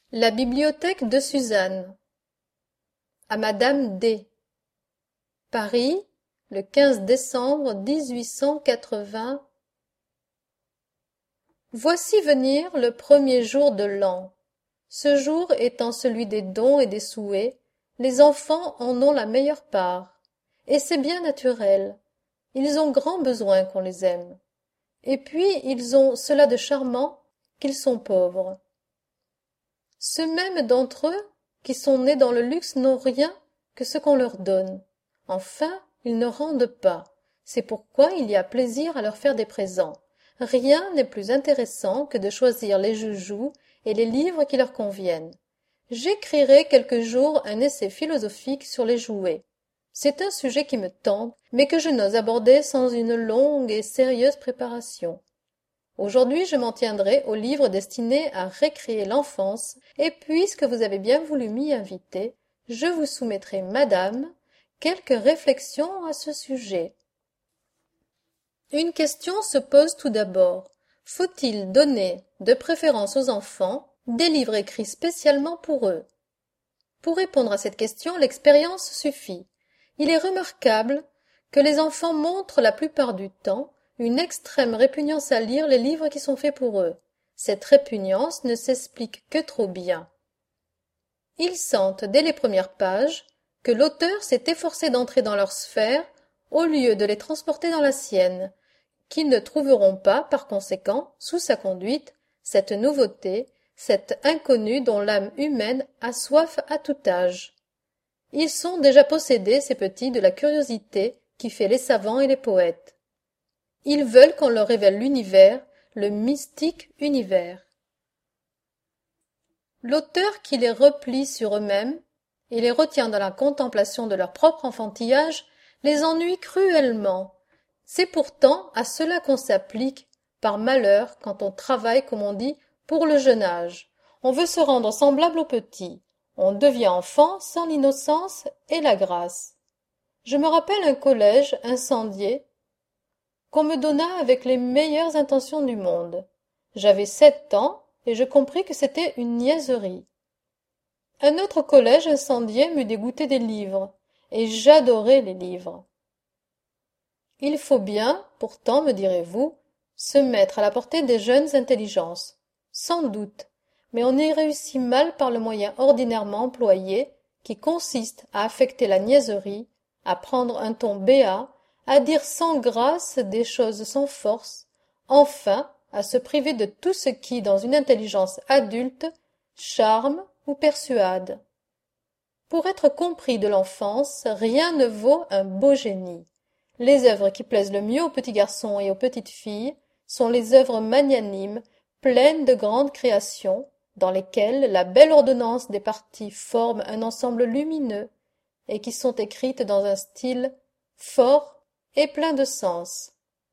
La bibliothèque de Suzanne à Madame D. Paris, le 15 décembre 1880. Voici venir le premier jour de l'an. Ce jour étant celui des dons et des souhaits, les enfants en ont la meilleure part. Et c'est bien naturel. Ils ont grand besoin qu'on les aime. Et puis ils ont cela de charmant qu'ils sont pauvres. Ceux mêmes d'entre eux qui sont nés dans le luxe n'ont rien que ce qu'on leur donne. Enfin, ils ne rendent pas. C'est pourquoi il y a plaisir à leur faire des présents. Rien n'est plus intéressant que de choisir les joujoux et les livres qui leur conviennent. J'écrirai quelque jour un essai philosophique sur les jouets. C'est un sujet qui me tente, mais que je n'ose aborder sans une longue et sérieuse préparation. Aujourd'hui, je m'en tiendrai aux livres destinés à récréer l'enfance, et puisque vous avez bien voulu m'y inviter, je vous soumettrai, madame, quelques réflexions à ce sujet. Une question se pose tout d'abord. Faut-il donner, de préférence aux enfants, des livres écrits spécialement pour eux? Pour répondre à cette question, l'expérience suffit. Il est remarquable que les enfants montrent la plupart du temps une extrême répugnance à lire les livres qui sont faits pour eux. Cette répugnance ne s'explique que trop bien. Ils sentent, dès les premières pages, que l'auteur s'est efforcé d'entrer dans leur sphère au lieu de les transporter dans la sienne, qu'ils ne trouveront pas, par conséquent, sous sa conduite, cette nouveauté, cet inconnu dont l'âme humaine a soif à tout âge. Ils sont déjà possédés, ces petits, de la curiosité qui fait les savants et les poètes. Ils veulent qu'on leur révèle l'univers, le mystique univers. L'auteur qui les replie sur eux-mêmes et les retient dans la contemplation de leur propre enfantillage les ennuie cruellement. C'est pourtant à cela qu'on s'applique, par malheur, quand on travaille, comme on dit, pour le jeune âge. On veut se rendre semblable aux petits. On devient enfant sans l'innocence et la grâce. Je me rappelle un collège incendié qu'on me donna avec les meilleures intentions du monde. J'avais 7 ans et je compris que c'était une niaiserie. Un autre collège incendié m'eut dégoûté des livres, et j'adorais les livres. Il faut bien, pourtant, me direz-vous, se mettre à la portée des jeunes intelligences. Sans doute, mais on y réussit mal par le moyen ordinairement employé, qui consiste à affecter la niaiserie, à prendre un ton béat, à dire sans grâce des choses sans force, enfin à se priver de tout ce qui, dans une intelligence adulte, charme ou persuade. Pour être compris de l'enfance, rien ne vaut un beau génie. Les œuvres qui plaisent le mieux aux petits garçons et aux petites filles sont les œuvres magnanimes, pleines de grandes créations, dans lesquelles la belle ordonnance des parties forme un ensemble lumineux et qui sont écrites dans un style fort et plein de sens.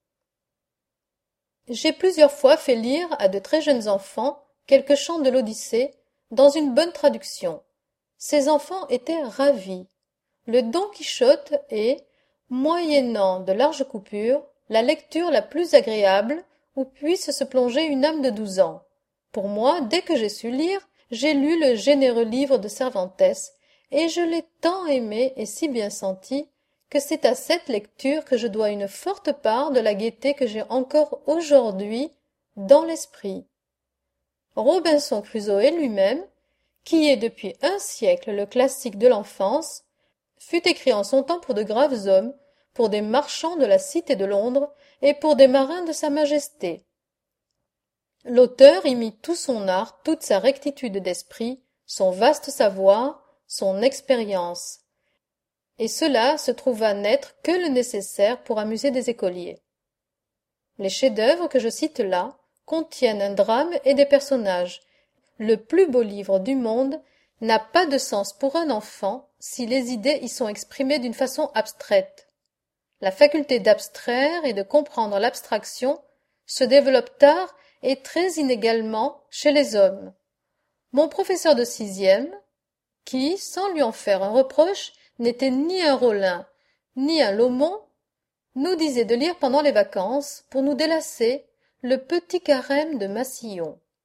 J'ai plusieurs fois fait lire à de très jeunes enfants quelques chants de l'Odyssée dans une bonne traduction. Ces enfants étaient ravis. Le Don Quichotte est, moyennant de larges coupures, la lecture la plus agréable où puisse se plonger une âme de 12 ans. Pour moi, dès que j'ai su lire, j'ai lu le généreux livre de Cervantes, et je l'ai tant aimé et si bien senti que c'est à cette lecture que je dois une forte part de la gaieté que j'ai encore aujourd'hui dans l'esprit. Robinson Crusoé lui-même, qui est depuis un siècle le classique de l'enfance, fut écrit en son temps pour de graves hommes, pour des marchands de la Cité de Londres et pour des marins de Sa Majesté. L'auteur y mit tout son art, toute sa rectitude d'esprit, son vaste savoir, son expérience. Et cela se trouva n'être que le nécessaire pour amuser des écoliers. Les chefs-d'œuvre que je cite là contiennent un drame et des personnages. Le plus beau livre du monde n'a pas de sens pour un enfant si les idées y sont exprimées d'une façon abstraite. La faculté d'abstraire et de comprendre l'abstraction se développe tard et très inégalement chez les hommes. Mon professeur de 6e, qui, sans lui en faire un reproche, n'était ni un Rollin, ni un Lomont, nous disait de lire pendant les vacances, pour nous délasser, le Petit Carême de Massillon.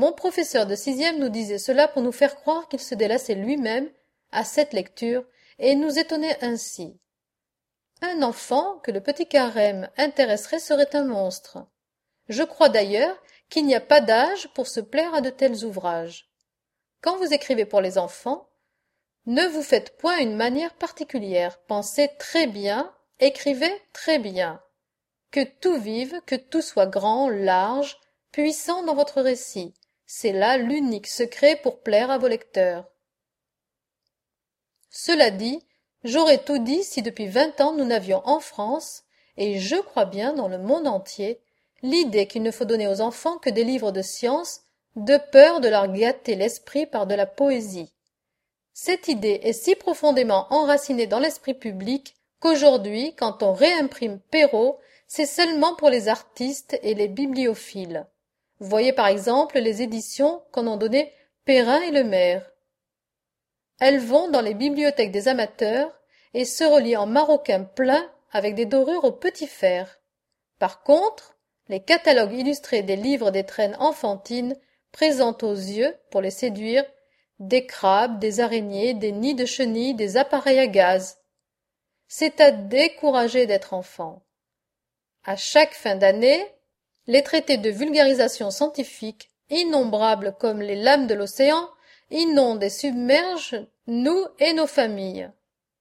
Mon professeur de sixième nous disait cela pour nous faire croire qu'il se délassait lui-même à cette lecture et nous étonnait ainsi. Un enfant que le petit Carême intéresserait serait un monstre. Je crois d'ailleurs qu'il n'y a pas d'âge pour se plaire à de tels ouvrages. Quand vous écrivez pour les enfants, ne vous faites point une manière particulière, pensez très bien, écrivez très bien. Que tout vive, que tout soit grand, large, puissant dans votre récit. C'est là l'unique secret pour plaire à vos lecteurs. Cela dit, j'aurais tout dit si depuis 20 ans nous n'avions en France, et je crois bien dans le monde entier, l'idée qu'il ne faut donner aux enfants que des livres de science, de peur de leur gâter l'esprit par de la poésie. Cette idée est si profondément enracinée dans l'esprit public qu'aujourd'hui, quand on réimprime Perrault, c'est seulement pour les artistes et les bibliophiles. Voyez par exemple les éditions qu'en ont donné Perrin et Lemaire. Elles vont dans les bibliothèques des amateurs et se relient en maroquin plein avec des dorures au petit fer. Par contre, les catalogues illustrés des livres des traînes enfantines présentent aux yeux, pour les séduire, des crabes, des araignées, des nids de chenilles, des appareils à gaz. C'est à décourager d'être enfant. À chaque fin d'année, les traités de vulgarisation scientifique, innombrables comme les lames de l'océan, inondent et submergent nous et nos familles.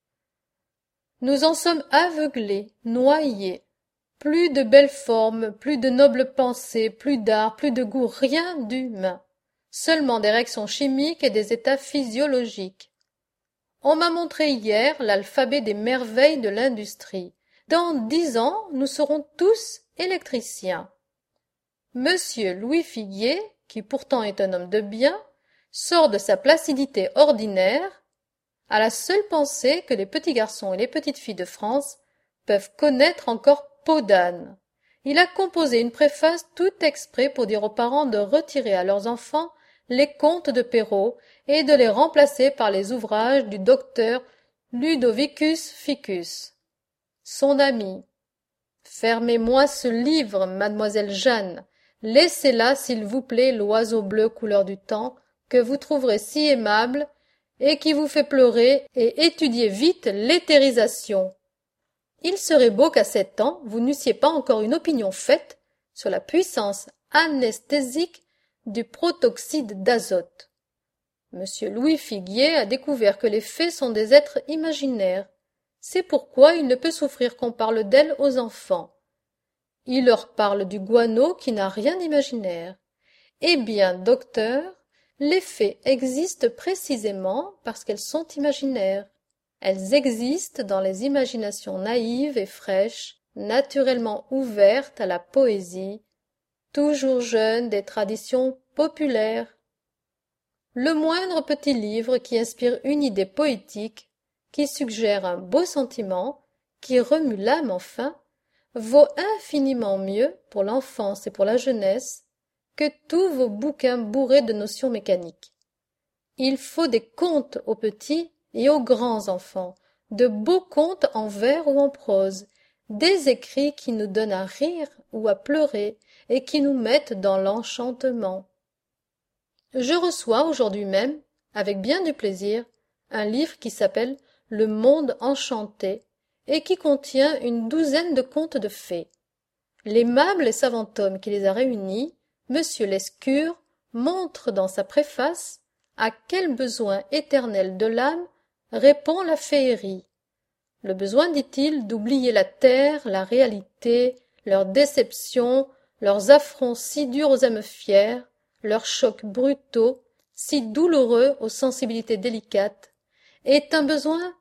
Nous en sommes aveuglés, noyés. Plus de belles formes, plus de nobles pensées, plus d'art, plus de goût, rien d'humain. Seulement des réactions chimiques et des états physiologiques. On m'a montré hier l'alphabet des merveilles de l'industrie. Dans 10 ans, nous serons tous électriciens. Monsieur Louis Figuier, qui pourtant est un homme de bien, sort de sa placidité ordinaire à la seule pensée que les petits garçons et les petites filles de France peuvent connaître encore peau d'âne. Il a composé une préface tout exprès pour dire aux parents de retirer à leurs enfants les contes de Perrault et de les remplacer par les ouvrages du docteur Ludovicus Ficus, son ami. Fermez-moi ce livre, mademoiselle Jeanne. Laissez là, s'il vous plaît, l'oiseau bleu couleur du temps, que vous trouverez si aimable et qui vous fait pleurer, et étudiez vite l'éthérisation. Il serait beau qu'à 7 ans, vous n'eussiez pas encore une opinion faite sur la puissance anesthésique du protoxyde d'azote. Monsieur Louis Figuier a découvert que les fées sont des êtres imaginaires. C'est pourquoi il ne peut souffrir qu'on parle d'elles aux enfants. Il leur parle du guano qui n'a rien d'imaginaire. Eh bien, docteur, les fées existent précisément parce qu'elles sont imaginaires. Elles existent dans les imaginations naïves et fraîches, naturellement ouvertes à la poésie, toujours jeunes des traditions populaires. Le moindre petit livre qui inspire une idée poétique, qui suggère un beau sentiment, qui remue l'âme enfin, vaut infiniment mieux pour l'enfance et pour la jeunesse que tous vos bouquins bourrés de notions mécaniques. Il faut des contes aux petits et aux grands enfants, de beaux contes en vers ou en prose, des écrits qui nous donnent à rire ou à pleurer et qui nous mettent dans l'enchantement. Je reçois aujourd'hui même, avec bien du plaisir, un livre qui s'appelle Le Monde enchanté et qui contient une douzaine de contes de fées. L'aimable et savant homme qui les a réunis, Monsieur Lescure, montre dans sa préface à quel besoin éternel de l'âme répond la féerie. Le besoin, dit-il, d'oublier la terre, la réalité, leurs déceptions, leurs affronts si durs aux âmes fières, leurs chocs brutaux, si douloureux aux sensibilités délicates, est un besoin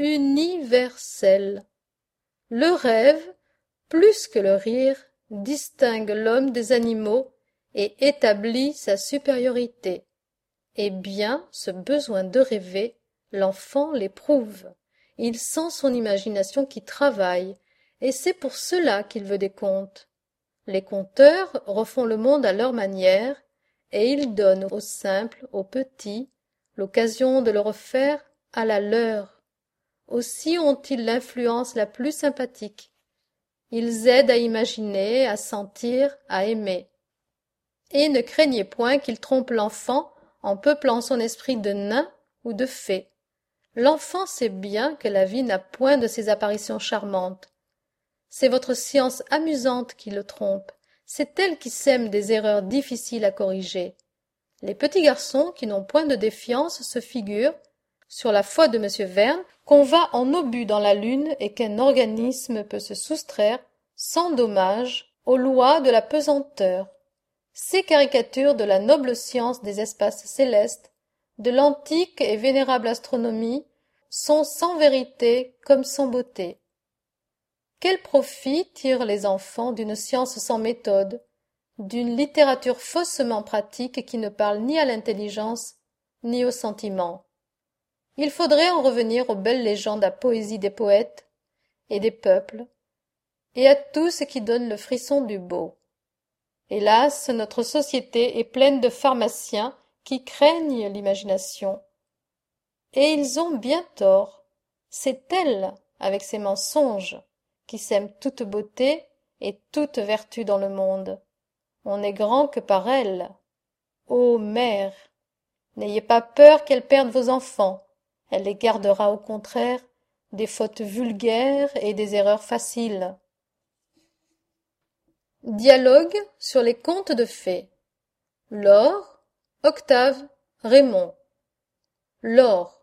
universel. Le rêve, plus que le rire, distingue l'homme des animaux et établit sa supériorité. Eh bien, ce besoin de rêver, l'enfant l'éprouve. Il sent son imagination qui travaille, et c'est pour cela qu'il veut des contes. Les conteurs refont le monde à leur manière, et ils donnent aux simples, aux petits, l'occasion de le refaire à la leur. Aussi ont-ils l'influence la plus sympathique. Ils aident à imaginer, à sentir, à aimer. et ne craignez point qu'il trompe l'enfant en peuplant son esprit de nains ou de fées. L'enfant sait bien que la vie n'a point de ces apparitions charmantes. C'est votre science amusante qui le trompe, c'est elle qui sème des erreurs difficiles à corriger. Les petits garçons qui n'ont point de défiance se figurent, sur la foi de M. Verne, qu'on va en obus dans la lune et qu'un organisme peut se soustraire, sans dommage, aux lois de la pesanteur. Ces caricatures de la noble science des espaces célestes, de l'antique et vénérable astronomie, sont sans vérité comme sans beauté. Quel profit tirent les enfants d'une science sans méthode, d'une littérature faussement pratique qui ne parle ni à l'intelligence ni au sentiment? Il faudrait en revenir aux belles légendes à poésie des poètes et des peuples, et à tout ce qui donne le frisson du beau. Hélas, notre société est pleine de pharmaciens qui craignent l'imagination. Et ils ont bien tort. C'est elle, avec ses mensonges, qui sème toute beauté et toute vertu dans le monde. On n'est grand que par elle. Ô mère, n'ayez pas peur qu'elle perde vos enfants. Elle les gardera au contraire des fautes vulgaires et des erreurs faciles. Dialogue sur les contes de fées. Laure, Octave, Raymond. Laure.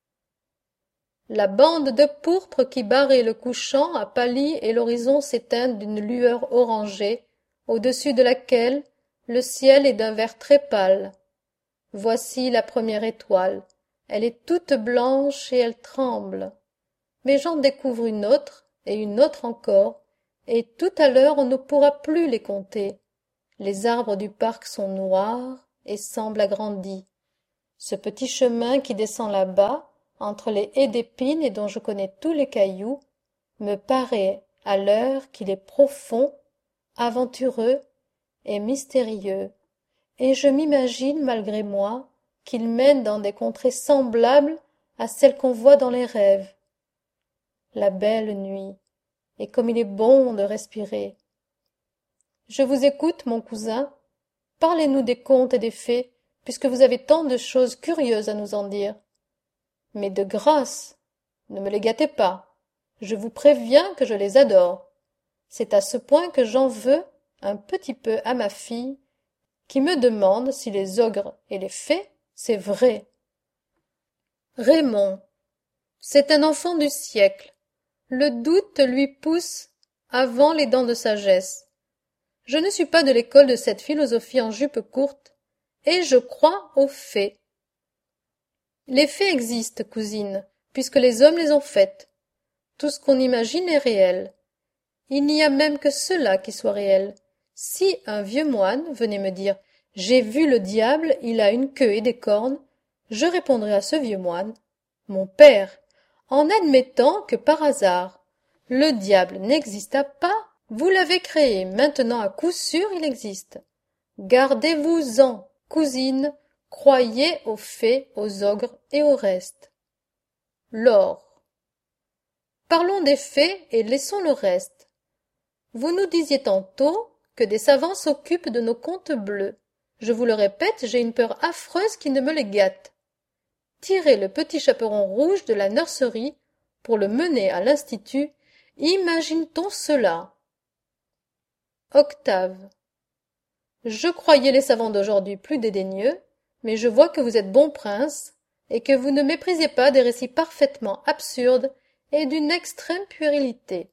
La bande de pourpre qui barrait le couchant a pâli et l'horizon s'éteint d'une lueur orangée, au-dessus de laquelle le ciel est d'un vert très pâle. Voici la première étoile. Elle est toute blanche et elle tremble. Mais j'en découvre une autre encore, et tout à l'heure on ne pourra plus les compter. Les arbres du parc sont noirs et semblent agrandis. Ce petit chemin qui descend là-bas, entre les haies d'épines et dont je connais tous les cailloux, me paraît, à l'heure qu'il est profond, aventureux et mystérieux, et je m'imagine, malgré moi, qu'il mène dans des contrées semblables à celles qu'on voit dans les rêves. La belle nuit, et comme il est bon de respirer. Je vous écoute, mon cousin. Parlez-nous des contes et des fées, puisque vous avez tant de choses curieuses à nous en dire. Mais de grâce, ne me les gâtez pas. Je vous préviens que je les adore. C'est à ce point que j'en veux un petit peu à ma fille, qui me demande si les ogres et les fées, c'est vrai. Raymond. C'est un enfant du siècle. Le doute lui pousse avant les dents de sagesse. Je ne suis pas de l'école de cette philosophie en jupe courte, et je crois aux fées. Les fées existent, cousine, puisque les hommes les ont faites. Tout ce qu'on imagine est réel. Il n'y a même que cela qui soit réel. Si un vieux moine venait me dire « J'ai vu le diable, il a une queue et des cornes », je répondrais à ce vieux moine « Mon père, en admettant que par hasard, le diable n'exista pas, vous l'avez créé, maintenant à coup sûr il existe. Gardez-vous-en, cousine, croyez aux fées, aux ogres et au reste. » Laure. Parlons des fées et laissons le reste. Vous nous disiez tantôt que des savants s'occupent de nos contes bleus. Je vous le répète, j'ai une peur affreuse qui ne me les gâte. Tirez le petit chaperon rouge de la nurserie pour le mener à l'institut. Imagine-t-on cela? Octave. Je croyais les savants d'aujourd'hui plus dédaigneux, mais je vois que vous êtes bon prince, et que vous ne méprisez pas des récits parfaitement absurdes et d'une extrême puérilité.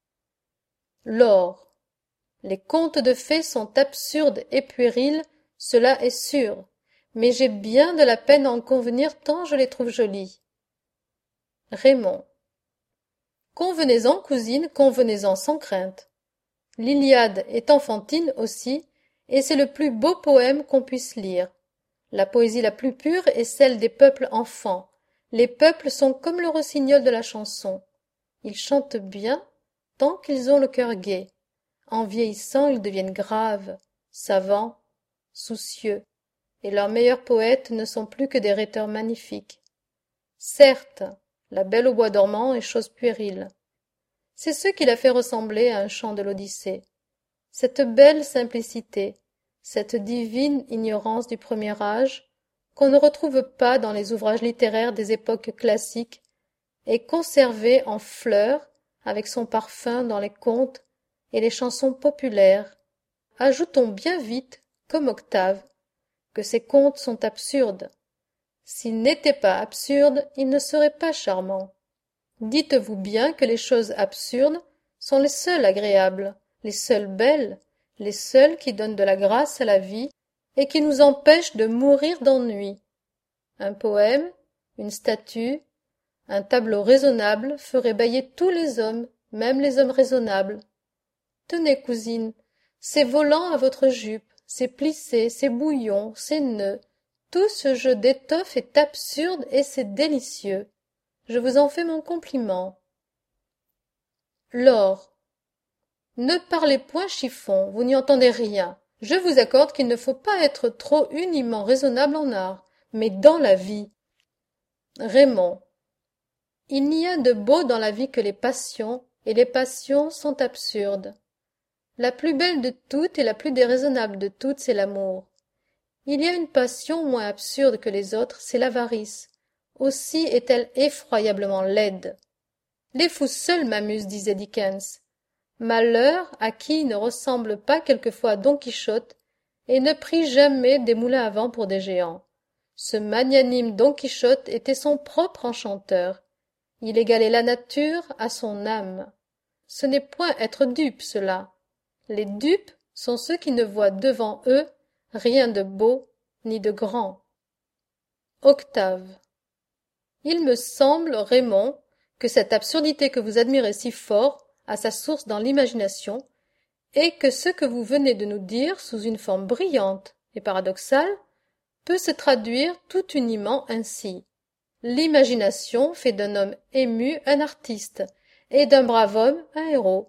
Laure. Les contes de fées sont absurdes et puérils, cela est sûr, mais j'ai bien de la peine à en convenir tant je les trouve jolis. Raymond. Convenez-en, cousine, convenez-en sans crainte. L'Iliade est enfantine aussi, et c'est le plus beau poème qu'on puisse lire. La poésie la plus pure est celle des peuples enfants. Les peuples sont comme le rossignol de la chanson. Ils chantent bien tant qu'ils ont le cœur gai. En vieillissant, ils deviennent graves, savants, soucieux, et leurs meilleurs poètes ne sont plus que des rhéteurs magnifiques. Certes, la Belle au bois dormant est chose puérile. C'est ce qui l'a fait ressembler à un chant de l'Odyssée. Cette belle simplicité, cette divine ignorance du premier âge, qu'on ne retrouve pas dans les ouvrages littéraires des époques classiques, est conservée en fleurs, avec son parfum dans les contes et les chansons populaires. Ajoutons bien vite, comme Octave, que ces contes sont absurdes. S'ils n'étaient pas absurdes, ils ne seraient pas charmants. Dites-vous bien que les choses absurdes sont les seules agréables, les seules belles, les seules qui donnent de la grâce à la vie et qui nous empêchent de mourir d'ennui. Un poème, une statue, un tableau raisonnable ferait bâiller tous les hommes, même les hommes raisonnables. Tenez, cousine, ces volants à votre jupe, ces plissés, ces bouillons, ces nœuds, tout ce jeu d'étoffe est absurde et c'est délicieux. Je vous en fais mon compliment. Laure. Ne parlez point chiffon, vous n'y entendez rien. Je vous accorde qu'il ne faut pas être trop uniment raisonnable en art, mais dans la vie. Raymond. Il n'y a de beau dans la vie que les passions, et les passions sont absurdes. La plus belle de toutes et la plus déraisonnable de toutes, c'est l'amour. Il y a une passion moins absurde que les autres, c'est l'avarice. Aussi est-elle effroyablement laide. Les fous seuls m'amusent, disait Dickens. Malheur à qui ne ressemble pas quelquefois à Don Quichotte et ne prit jamais des moulins à vent pour des géants. Ce magnanime Don Quichotte était son propre enchanteur. Il égalait la nature à son âme. Ce n'est point être dupe, cela. Les dupes sont ceux qui ne voient devant eux rien de beau ni de grand. Octave. Il me semble, Raymond, que cette absurdité que vous admirez si fort a sa source dans l'imagination, et que ce que vous venez de nous dire, sous une forme brillante et paradoxale, peut se traduire tout uniment ainsi. L'imagination fait d'un homme ému un artiste, et d'un brave homme un héros.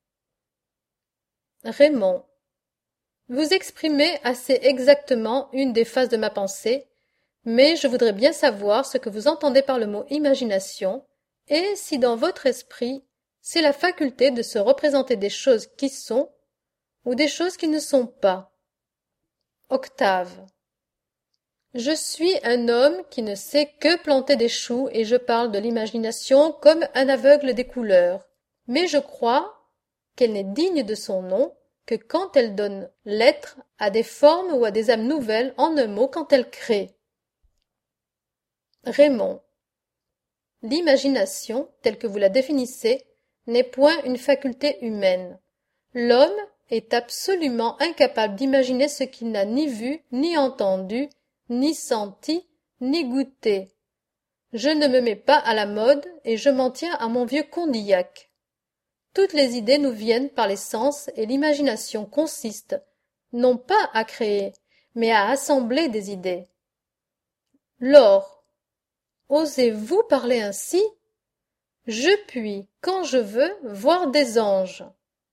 Raymond. Vous exprimez assez exactement une des phases de ma pensée, mais je voudrais bien savoir ce que vous entendez par le mot imagination, et si dans votre esprit c'est la faculté de se représenter des choses qui sont, ou des choses qui ne sont pas. Octave. Je suis un homme qui ne sait que planter des choux et je parle de l'imagination comme un aveugle des couleurs, mais je crois qu'elle n'est digne de son nom que quand elle donne l'être à des formes ou à des âmes nouvelles, en un mot, quand elle crée. Raymond. L'imagination, telle que vous la définissez, n'est point une faculté humaine. L'homme est absolument incapable d'imaginer ce qu'il n'a ni vu, ni entendu, ni senti, ni goûté. Je ne me mets pas à la mode et je m'en tiens à mon vieux Condillac. Toutes les idées nous viennent par les sens et l'imagination consiste, non pas à créer, mais à assembler des idées. Laure. Osez-vous parler ainsi? Je puis, quand je veux, voir des anges.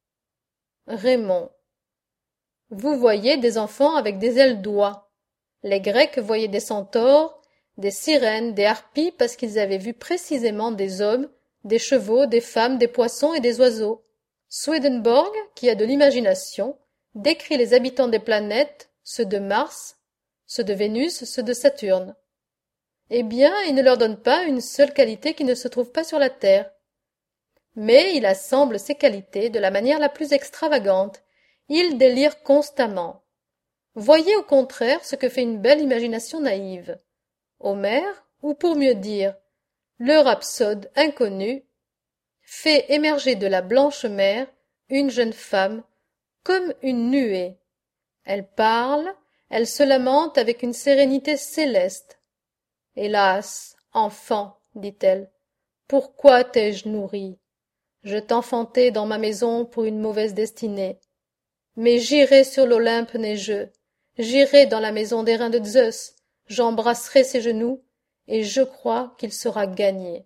Raymond. Vous voyez des enfants avec des ailes d'oie. Les Grecs voyaient des centaures, des sirènes, des harpies parce qu'ils avaient vu précisément des hommes, des chevaux, des femmes, des poissons et des oiseaux. Swedenborg, qui a de l'imagination, décrit les habitants des planètes, ceux de Mars, ceux de Vénus, ceux de Saturne. Eh bien, il ne leur donne pas une seule qualité qui ne se trouve pas sur la Terre. Mais il assemble ces qualités de la manière la plus extravagante. Il délire constamment. Voyez au contraire ce que fait une belle imagination naïve. Homère, ou pour mieux dire, le rhapsode inconnu, fait émerger de la blanche mer une jeune femme comme une nuée. Elle parle, elle se lamente avec une sérénité céleste. Hélas, enfant, dit-elle, pourquoi t'ai-je nourri? Je t'enfantai dans ma maison pour une mauvaise destinée. Mais j'irai sur l'Olympe neigeux, j'irai dans la maison des reins de Zeus, j'embrasserai ses genoux, et je crois qu'il sera gagné.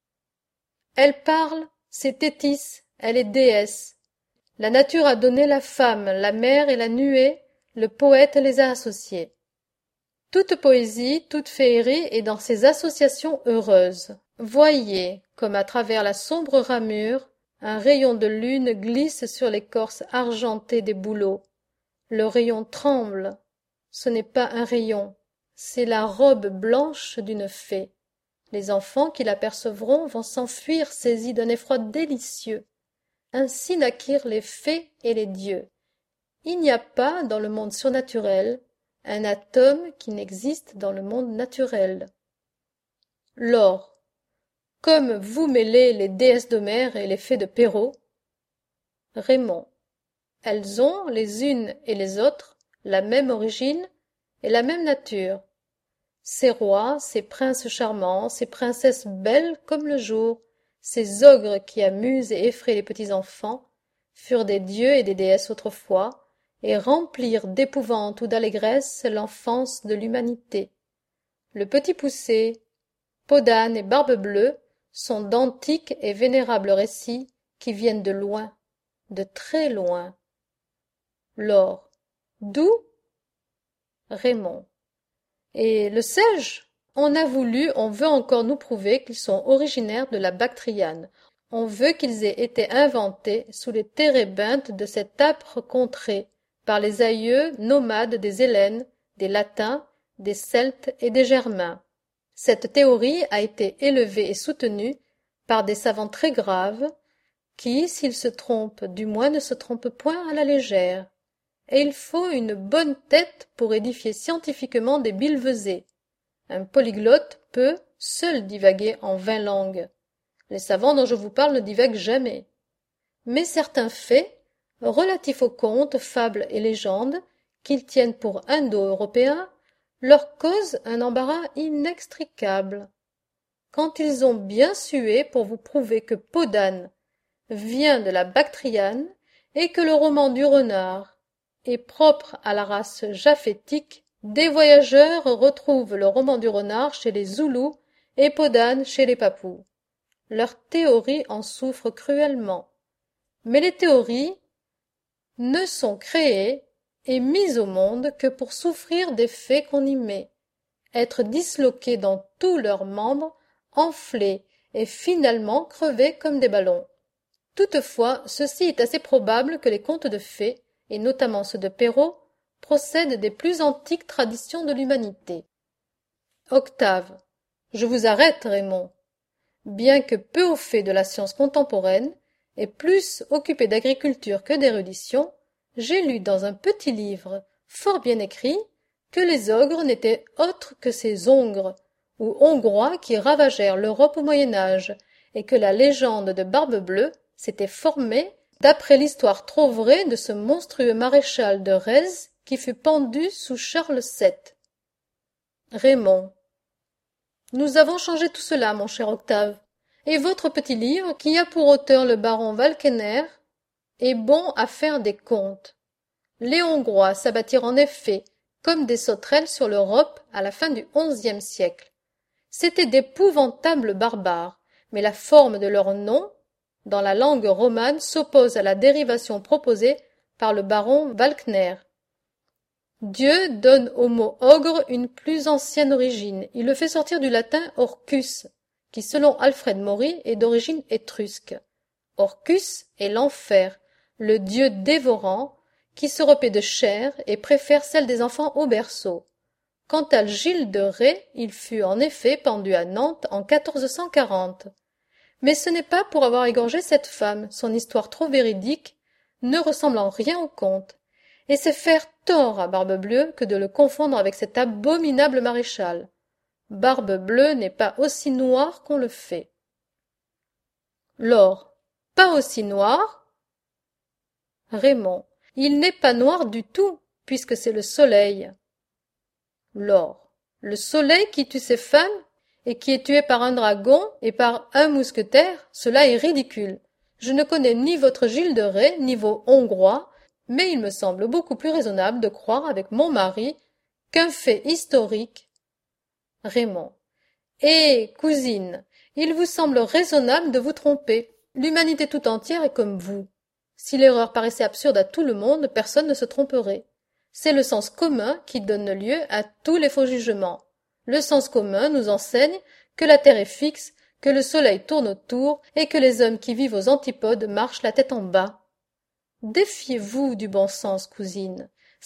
Elle parle, c'est Thétis, elle est déesse. La nature a donné la femme, la mer et la nuée, le poète les a associés. Toute poésie, toute féerie est dans ces associations heureuses. Voyez, comme à travers la sombre ramure, un rayon de lune glisse sur l'écorce argentée des bouleaux. Le rayon tremble. Ce n'est pas un rayon, c'est la robe blanche d'une fée. Les enfants qui l'apercevront vont s'enfuir saisis d'un effroi délicieux. Ainsi naquirent les fées et les dieux. Il n'y a pas, dans le monde surnaturel, un atome qui n'existe dans le monde naturel. Lore. Comme vous mêlez les déesses d'Homère et les fées de Perrault. Raymond. Elles ont, les unes et les autres, la même origine et la même nature. Ces rois, ces princes charmants, ces princesses belles comme le jour, ces ogres qui amusent et effraient les petits enfants, furent des dieux et des déesses autrefois, et remplirent d'épouvante ou d'allégresse l'enfance de l'humanité. Le Petit Poucet, Podane et Barbe-Bleue sont d'antiques et vénérables récits qui viennent de loin, de très loin. Laure. D'où? Raymond. Et le sais-je? On veut encore nous prouver qu'ils sont originaires de la Bactriane. On veut qu'ils aient été inventés sous les térébinthes de cette âpre contrée, par les aïeux nomades des Hellènes, des Latins, des Celtes et des Germains. Cette théorie a été élevée et soutenue par des savants très graves, qui, s'ils se trompent, du moins ne se trompent point à la légère. Et il faut une bonne tête pour édifier scientifiquement des billevesées. Un polyglotte peut, seul divaguer en 20 langues. Les savants dont je vous parle ne divaguent jamais. Mais certains faits, relatifs aux contes, fables et légendes, qu'ils tiennent pour indo-européens, leur causent un embarras inextricable. Quand ils ont bien sué pour vous prouver que Podane vient de la Bactriane et que le roman du renard est propre à la race japhétique, des voyageurs retrouvent le roman du renard chez les Zoulous et Podane chez les Papous. Leurs théories en souffrent cruellement. Mais les théories ne sont créées et mises au monde que pour souffrir des faits qu'on y met, être disloquées dans tous leurs membres, enflées et finalement crevées comme des ballons. Toutefois, ceci est assez probable que les contes de fées, et notamment ceux de Perrault, procèdent des plus antiques traditions de l'humanité. Octave. Je vous arrête, Raymond. Bien que peu au fait de la science contemporaine, et plus occupé d'agriculture que d'érudition, j'ai lu dans un petit livre, fort bien écrit, que les ogres n'étaient autres que ces hongres, ou hongrois qui ravagèrent l'Europe au Moyen-Âge, et que la légende de Barbe-Bleue s'était formée d'après l'histoire trop vraie de ce monstrueux maréchal de Rèze qui fut pendu sous Charles VII. Raymond. Nous avons changé tout cela, mon cher Octave, et votre petit livre, qui a pour auteur le baron Walkener, est bon à faire des contes. Les Hongrois s'abattirent en effet comme des sauterelles sur l'Europe à la fin du XIe siècle. C'étaient d'épouvantables barbares, mais la forme de leur nom, dans la langue romane, s'oppose à la dérivation proposée par le baron Walkener. Dieu donne au mot ogre une plus ancienne origine. Il le fait sortir du latin orcus, qui selon Alfred Maury est d'origine étrusque. Orcus est l'enfer, le dieu dévorant, qui se repaît de chair et préfère celle des enfants au berceau. Quant à Gilles de Ré, il fut en effet pendu à Nantes en 1440. Mais ce n'est pas pour avoir égorgé cette femme, son histoire trop véridique, ne ressemble en rien au conte. Et c'est faire tort à Barbe-Bleue que de le confondre avec cet abominable maréchal. Barbe-Bleue n'est pas aussi noir qu'on le fait. Laure. Pas aussi noir? Raymond. Il n'est pas noir du tout, puisque c'est le soleil. Laure. Le soleil qui tue ses femmes, et qui est tué par un dragon et par un mousquetaire, cela est ridicule. Je ne connais ni votre Gilles de Ré, ni vos Hongrois, mais il me semble beaucoup plus raisonnable de croire avec mon mari qu'un fait historique. Raymond. Eh, cousine, il vous semble raisonnable de vous tromper. L'humanité tout entière est comme vous. Si l'erreur paraissait absurde à tout le monde, personne ne se tromperait. C'est le sens commun qui donne lieu à tous les faux jugements. Le sens commun nous enseigne que la terre est fixe, que le soleil tourne autour et que les hommes qui vivent aux antipodes marchent la tête en bas. Défiez-vous du bon sens, cousine.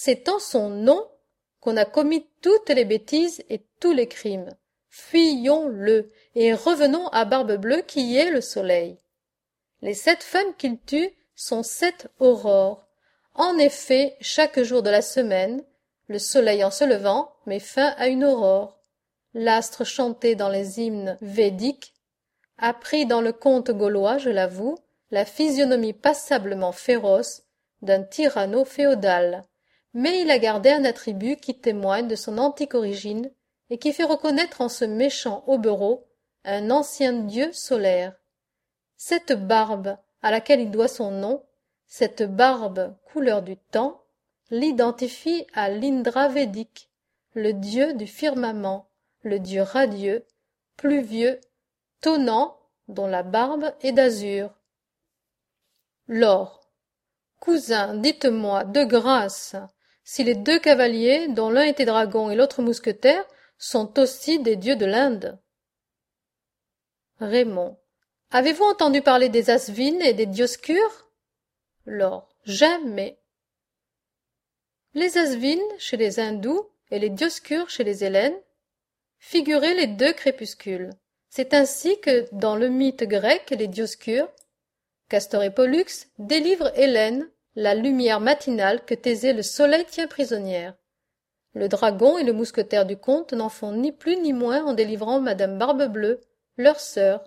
C'est en son nom qu'on a commis toutes les bêtises et tous les crimes. Fuyons-le et revenons à Barbe-Bleue qui est le soleil. Les 7 femmes qu'il tue sont 7 aurores. En effet, chaque jour de la semaine, le soleil en se levant met fin à une aurore. L'astre chanté dans les hymnes védiques a pris dans le conte gaulois, je l'avoue, la physionomie passablement féroce d'un tyranno féodal, mais il a gardé un attribut qui témoigne de son antique origine et qui fait reconnaître en ce méchant hobereau un ancien dieu solaire. Cette barbe à laquelle il doit son nom, cette barbe couleur du temps, l'identifie à l'Indra védique, le dieu du firmament, le dieu radieux, pluvieux, tonnant, dont la barbe est d'azur. Laure. Cousin, dites-moi, de grâce, si les 2 cavaliers, dont l'un était dragon et l'autre mousquetaire, sont aussi des dieux de l'Inde. Raymond. Avez-vous entendu parler des Asvines et des Dioscures? Laure. Jamais. Les Asvines chez les Hindous et les Dioscures chez les Hellènes figuraient les 2 crépuscules. C'est ainsi que, dans le mythe grec, les Dioscures, Castor et Pollux, délivrent Hélène, la lumière matinale que Thésée le soleil tient prisonnière. Le dragon et le mousquetaire du conte n'en font ni plus ni moins en délivrant Madame Barbe-Bleue, leur sœur.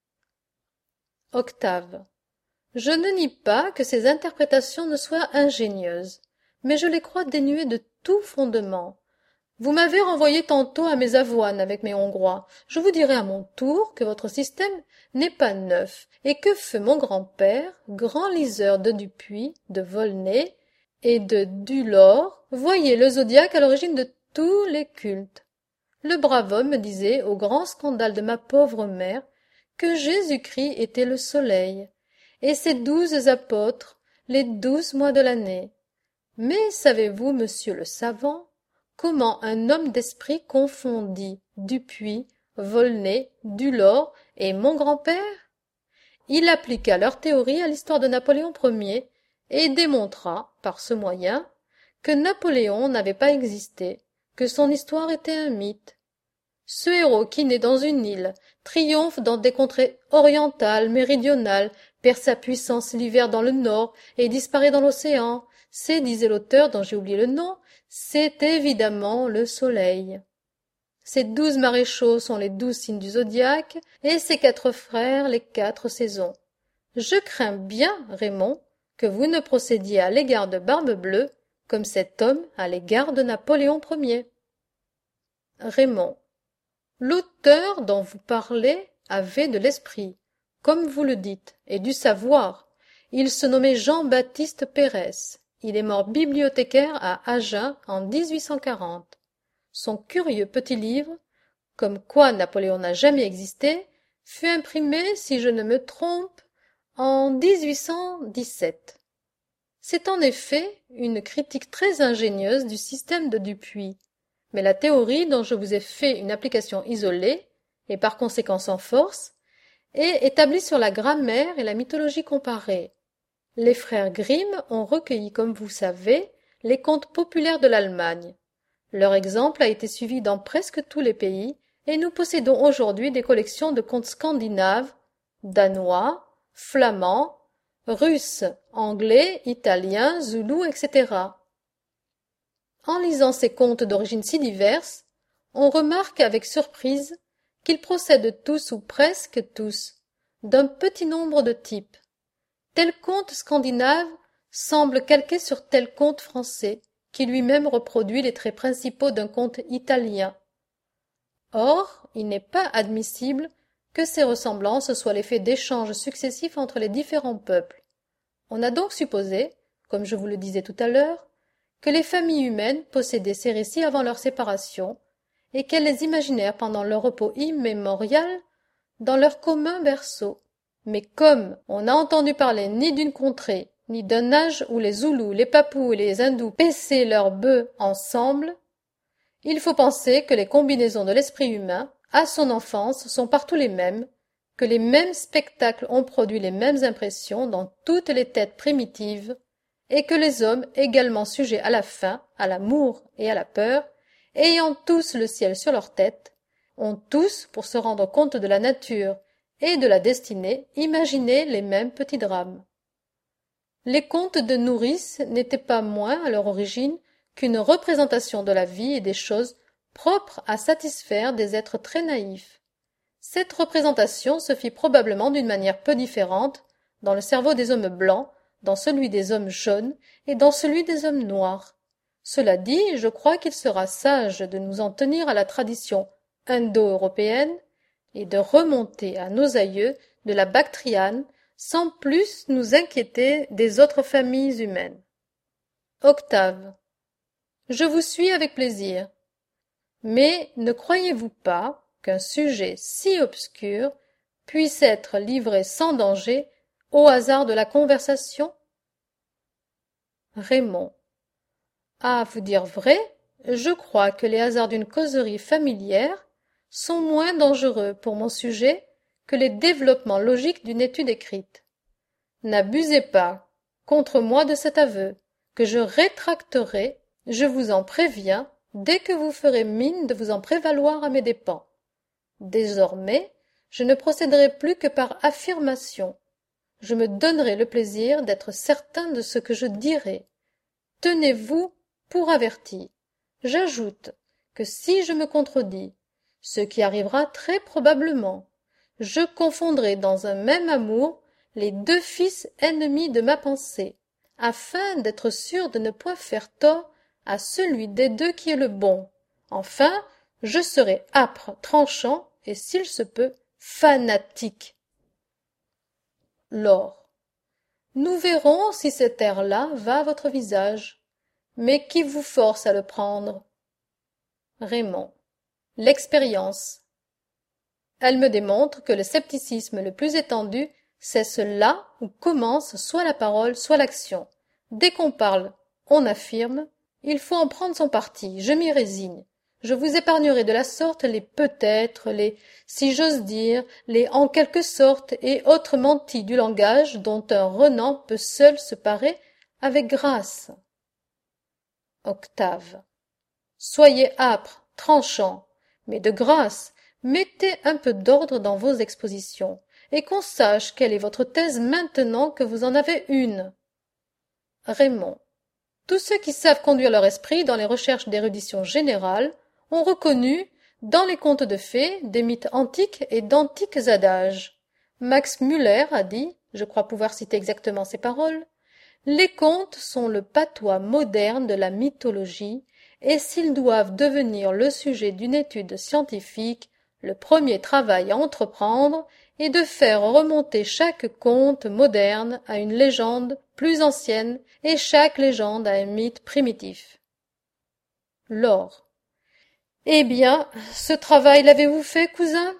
Octave. Je ne nie pas que ces interprétations ne soient ingénieuses, mais je les crois dénuées de tout fondement. Vous m'avez renvoyé tantôt à mes avoines avec mes Hongrois. Je vous dirai à mon tour que votre système n'est pas neuf, et que fut mon grand-père, grand liseur de Dupuy, de Volney et de Dulor, voyez le zodiaque à l'origine de tous les cultes. Le brave homme me disait, au grand scandale de ma pauvre mère, que Jésus-Christ était le soleil, et ses 12 apôtres, les 12 mois de l'année. Mais savez-vous, monsieur le savant, comment un homme d'esprit confondit Dupuy, Volney, Dulor et mon grand-père? Il appliqua leur théorie à l'histoire de Napoléon Ier et démontra, par ce moyen, que Napoléon n'avait pas existé, que son histoire était un mythe. Ce héros qui naît dans une île, triomphe dans des contrées orientales, méridionales, perd sa puissance l'hiver dans le nord et disparaît dans l'océan, c'est, disait l'auteur dont j'ai oublié le nom, c'est évidemment le soleil. Ces 12 maréchaux sont les 12 signes du zodiaque, et ses 4 frères les 4 saisons. Je crains bien, Raymond, que vous ne procédiez à l'égard de Barbe-Bleue comme cet homme à l'égard de Napoléon Ier. Raymond. L'auteur dont vous parlez avait de l'esprit, comme vous le dites, et du savoir. Il se nommait Jean-Baptiste Pérès. Il est mort bibliothécaire à Agen en 1840. Son curieux petit livre, comme quoi Napoléon n'a jamais existé, fut imprimé, si je ne me trompe, en 1817. C'est en effet une critique très ingénieuse du système de Dupuy, mais la théorie dont je vous ai fait une application isolée, et par conséquent sans force, est établie sur la grammaire et la mythologie comparée. Les frères Grimm ont recueilli, comme vous savez, les contes populaires de l'Allemagne. Leur exemple a été suivi dans presque tous les pays, et nous possédons aujourd'hui des collections de contes scandinaves, danois, flamands, russes, anglais, italiens, zoulous, etc. En lisant ces contes d'origine si diverses, on remarque avec surprise qu'ils procèdent tous ou presque tous d'un petit nombre de types. Tel conte scandinave semble calqué sur tel conte français, qui lui-même reproduit les traits principaux d'un conte italien. Or, il n'est pas admissible que ces ressemblances soient l'effet d'échanges successifs entre les différents peuples. On a donc supposé, comme je vous le disais tout à l'heure, que les familles humaines possédaient ces récits avant leur séparation, et qu'elles les imaginèrent pendant leur repos immémorial dans leur commun berceau. Mais comme on n'a entendu parler ni d'une contrée, ni d'un âge où les Zoulous, les Papous et les Hindous paissaient leurs bœufs ensemble, il faut penser que les combinaisons de l'esprit humain, à son enfance, sont partout les mêmes, que les mêmes spectacles ont produit les mêmes impressions dans toutes les têtes primitives, et que les hommes, également sujets à la faim, à l'amour et à la peur, ayant tous le ciel sur leur tête, ont tous, pour se rendre compte de la nature et de la destinée, imaginé les mêmes petits drames. Les contes de nourrices n'étaient pas moins, à leur origine, qu'une représentation de la vie et des choses propres à satisfaire des êtres très naïfs. Cette représentation se fit probablement d'une manière peu différente dans le cerveau des hommes blancs, dans celui des hommes jaunes et dans celui des hommes noirs. Cela dit, je crois qu'il sera sage de nous en tenir à la tradition indo-européenne et de remonter à nos aïeux de la Bactriane sans plus nous inquiéter des autres familles humaines. Octave. Je vous suis avec plaisir. Mais ne croyez-vous pas qu'un sujet si obscur puisse être livré sans danger au hasard de la conversation? Raymond. À vous dire vrai, je crois que les hasards d'une causerie familière sont moins dangereux pour mon sujet que les développements logiques d'une étude écrite. N'abusez pas contre moi de cet aveu, que je rétracterai, je vous en préviens, dès que vous ferez mine de vous en prévaloir à mes dépens. Désormais, je ne procéderai plus que par affirmation. Je me donnerai le plaisir d'être certain de ce que je dirai. Tenez-vous pour averti. J'ajoute que si je me contredis, ce qui arrivera très probablement, je confondrai dans un même amour les deux fils ennemis de ma pensée, afin d'être sûr de ne point faire tort à celui des deux qui est le bon. Enfin, je serai âpre, tranchant et, s'il se peut, fanatique. Laure. Nous verrons si cet air-là va à votre visage. Mais qui vous force à le prendre? Raymond. L'expérience. Elle me démontre que le scepticisme le plus étendu cesse là où commence soit la parole, soit l'action. Dès qu'on parle, on affirme. Il faut en prendre son parti, je m'y résigne. Je vous épargnerai de la sorte les peut-être, les si j'ose dire, les en quelque sorte et autres mentis du langage dont un renan peut seul se parer avec grâce. Octave. Soyez âpre, tranchant, mais de grâce, mettez un peu d'ordre dans vos expositions, et qu'on sache quelle est votre thèse maintenant que vous en avez une. Raymond. Tous ceux qui savent conduire leur esprit dans les recherches d'érudition générale ont reconnu, dans les contes de fées, des mythes antiques et d'antiques adages. Max Müller a dit, je crois pouvoir citer exactement ces paroles, « Les contes sont le patois moderne de la mythologie, et s'ils doivent devenir le sujet d'une étude scientifique, le premier travail à entreprendre est de faire remonter chaque conte moderne à une légende plus ancienne et chaque légende à un mythe primitif. » Laure. Eh bien, ce travail l'avez-vous fait, cousin?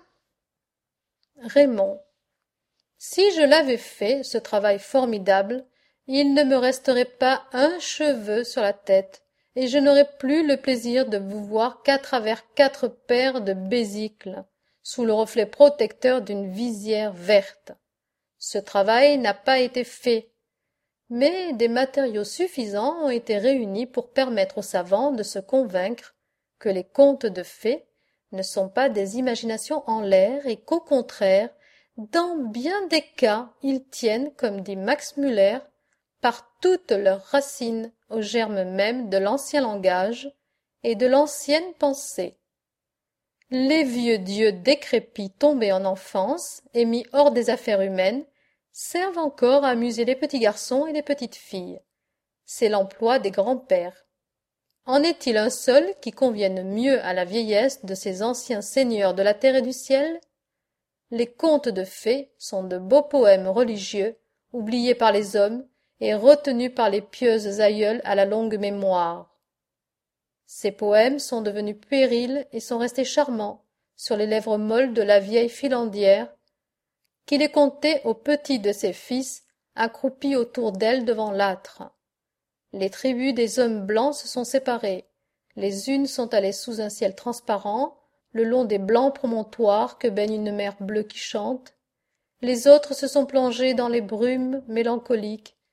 Raymond. Si je l'avais fait, ce travail formidable, il ne me resterait pas un cheveu sur la tête, et je n'aurais plus le plaisir de vous voir qu'à travers 4 paires de besicles, sous le reflet protecteur d'une visière verte. Ce travail n'a pas été fait, mais des matériaux suffisants ont été réunis pour permettre aux savants de se convaincre que les contes de fées ne sont pas des imaginations en l'air et qu'au contraire, dans bien des cas, ils tiennent, comme dit Max Müller, par toutes leurs racines au germe même de l'ancien langage et de l'ancienne pensée. Les vieux dieux décrépits tombés en enfance et mis hors des affaires humaines servent encore à amuser les petits garçons et les petites filles. C'est l'emploi des grands-pères. En est-il un seul qui convienne mieux à la vieillesse de ces anciens seigneurs de la terre et du ciel? Les contes de fées sont de beaux poèmes religieux, oubliés par les hommes et retenus par les pieuses aïeules à la longue mémoire. Ces poèmes sont devenus puérils et sont restés charmants sur les lèvres molles de la vieille filandière qui les contait au petit de ses fils accroupis autour d'elle devant l'âtre. Les tribus des hommes blancs se sont séparées. Les unes sont allées sous un ciel transparent, le long des blancs promontoires que baigne une mer bleue qui chante. Les autres se sont plongées dans les brumes mélancoliques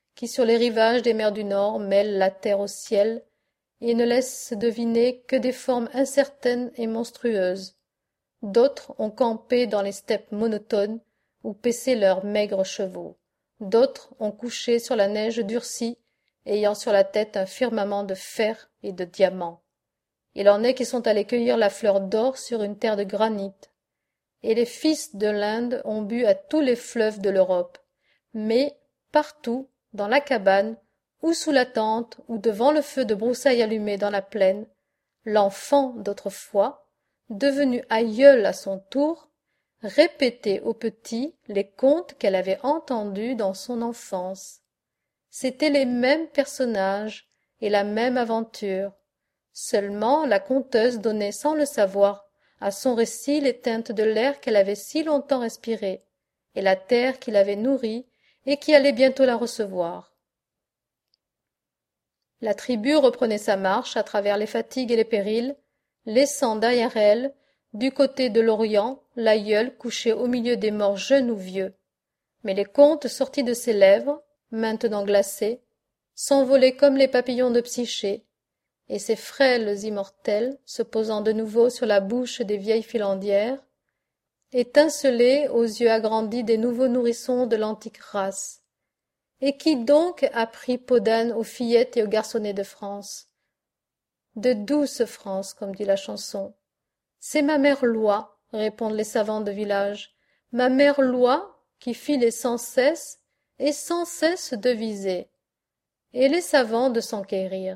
qui sur les rivages des mers du Nord mêlent la terre au ciel et ne laissent deviner que des formes incertaines et monstrueuses. D'autres ont campé dans les steppes monotones ou paissé leurs maigres chevaux. D'autres ont couché sur la neige durcie, ayant sur la tête un firmament de fer et de diamants. Il en est qui sont allés cueillir la fleur d'or sur une terre de granit. Et les fils de l'Inde ont bu à tous les fleuves de l'Europe. Mais, partout, dans la cabane, ou sous la tente, ou devant le feu de broussailles allumé dans la plaine, l'enfant d'autrefois, devenu aïeul à son tour, répétait au petit les contes qu'elle avait entendus dans son enfance. C'étaient les mêmes personnages et la même aventure. Seulement la conteuse donnait sans le savoir à son récit les teintes de l'air qu'elle avait si longtemps respiré, et la terre qui l'avait nourrie et qui allait bientôt la recevoir. La tribu reprenait sa marche à travers les fatigues et les périls, laissant derrière elle, du côté de l'Orient, l'aïeul couché au milieu des morts jeunes ou vieux. Mais les contes sortis de ses lèvres, maintenant glacées, s'envolaient comme les papillons de Psyché, et ces frêles immortels, se posant de nouveau sur la bouche des vieilles filandières, étincelaient aux yeux agrandis des nouveaux nourrissons de l'antique race. Et qui donc a pris peau d'âne aux fillettes et aux garçonnets de France? De douce France, comme dit la chanson. C'est ma mère Loi, répondent les savants de village, ma mère Loi qui filait sans cesse et sans cesse devisait. Et les savants de s'enquérir.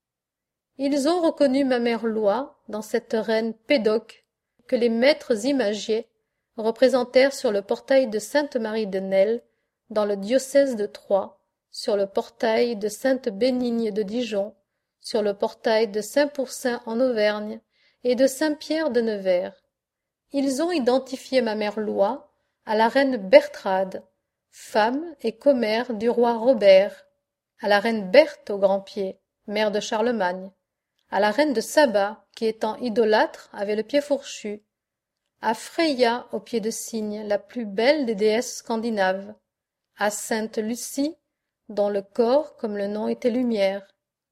Ils ont reconnu ma mère Loi dans cette reine Pédoc que les maîtres imagiers représentèrent sur le portail de Sainte-Marie de Nesle dans le diocèse de Troyes, sur le portail de Sainte-Bénigne de Dijon, sur le portail de Saint-Pourçain en Auvergne et de Saint-Pierre de Nevers. Ils ont identifié ma mère Loi à la reine Bertrade, femme et commère du roi Robert, à la reine Berthe au grand pied, mère de Charlemagne, à la reine de Saba, qui étant idolâtre avait le pied fourchu, à Freya au pied de cygne, la plus belle des déesses scandinaves, à sainte Lucie, dont le corps comme le nom était lumière.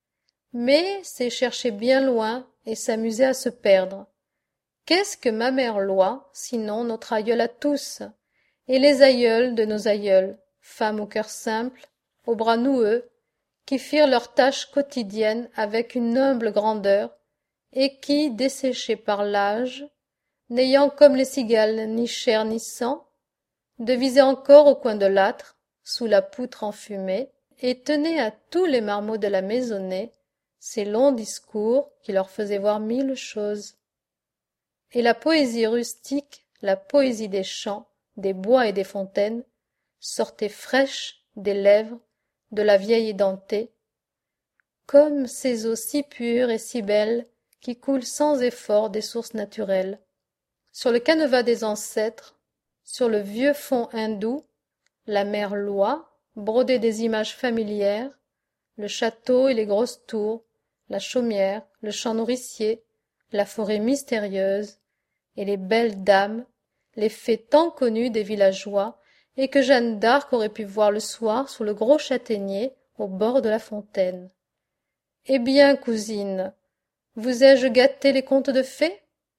Mais c'est chercher bien loin et s'amuser à se perdre. Qu'est-ce que ma mère Loi, sinon notre aïeule à tous, et les aïeuls de nos aïeuls, femmes au cœur simple, aux bras noueux, qui firent leurs tâches quotidiennes avec une humble grandeur, et qui, desséchés par l'âge, n'ayant comme les cigales ni chair ni sang, devisaient encore au coin de l'âtre, sous la poutre enfumée, et tenaient à tous les marmots de la maisonnée ces longs discours qui leur faisaient voir mille choses. Et la poésie rustique, la poésie des champs, des bois et des fontaines, sortait fraîche des lèvres de la vieille édentée, comme ces eaux si pures et si belles qui coulent sans effort des sources naturelles. Sur le canevas des ancêtres, sur le vieux fond hindou, la mer Loi brodait des images familières, le château et les grosses tours, la chaumière, le champ nourricier, la forêt mystérieuse, et les belles dames, les fées tant connues des villageois, et que Jeanne d'Arc aurait pu voir le soir sous le gros châtaignier au bord de la fontaine. Eh bien, cousine, vous ai-je gâté les contes de fées?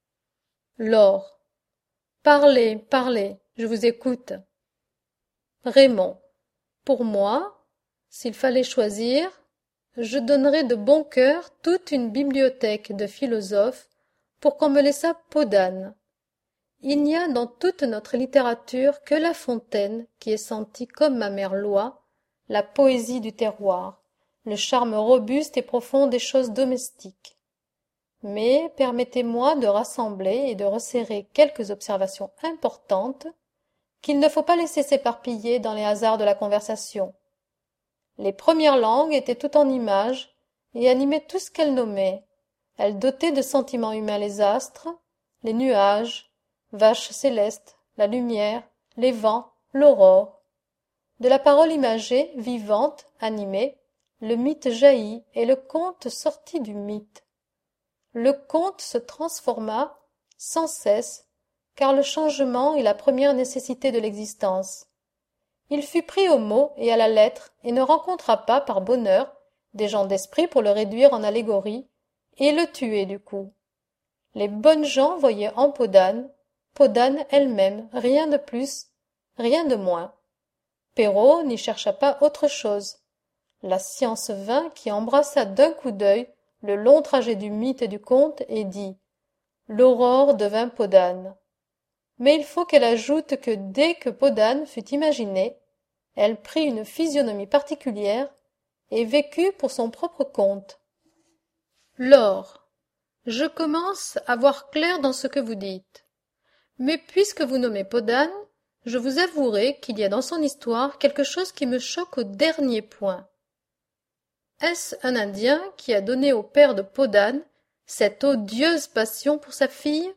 Laure. Parlez, parlez, je vous écoute. Raymond. Pour moi, s'il fallait choisir, je donnerais de bon cœur toute une bibliothèque de philosophes pour qu'on me laissât peau d'âne. Il n'y a dans toute notre littérature que La Fontaine qui ait senti comme ma mère Loi la poésie du terroir, le charme robuste et profond des choses domestiques. Mais permettez-moi de rassembler et de resserrer quelques observations importantes qu'il ne faut pas laisser s'éparpiller dans les hasards de la conversation. Les premières langues étaient toutes en images et animaient tout ce qu'elles nommaient. Elles dotaient de sentiments humains les astres, les nuages, vaches célestes, la lumière, les vents, l'aurore. De la parole imagée, vivante, animée, le mythe jaillit et le conte sortit du mythe. Le conte se transforma sans cesse, car le changement est la première nécessité de l'existence. Il fut pris au mot et à la lettre et ne rencontra pas, par bonheur, des gens d'esprit pour le réduire en allégorie et le tuer du coup. Les bonnes gens voyaient en Peau d'âne elle-même, rien de plus, rien de moins. Perrault n'y chercha pas autre chose. La science vint qui embrassa d'un coup d'œil le long trajet du mythe et du conte et dit: l'aurore devint peau d'âne. Mais il faut qu'elle ajoute que dès que peau d'âne fut imaginée, elle prit une physionomie particulière et vécut pour son propre compte. Laure, je commence à voir clair dans ce que vous dites. Mais puisque vous nommez peau d'âne, je vous avouerai qu'il y a dans son histoire quelque chose qui me choque au dernier point. Est-ce un Indien qui a donné au père de peau d'âne cette odieuse passion pour sa fille?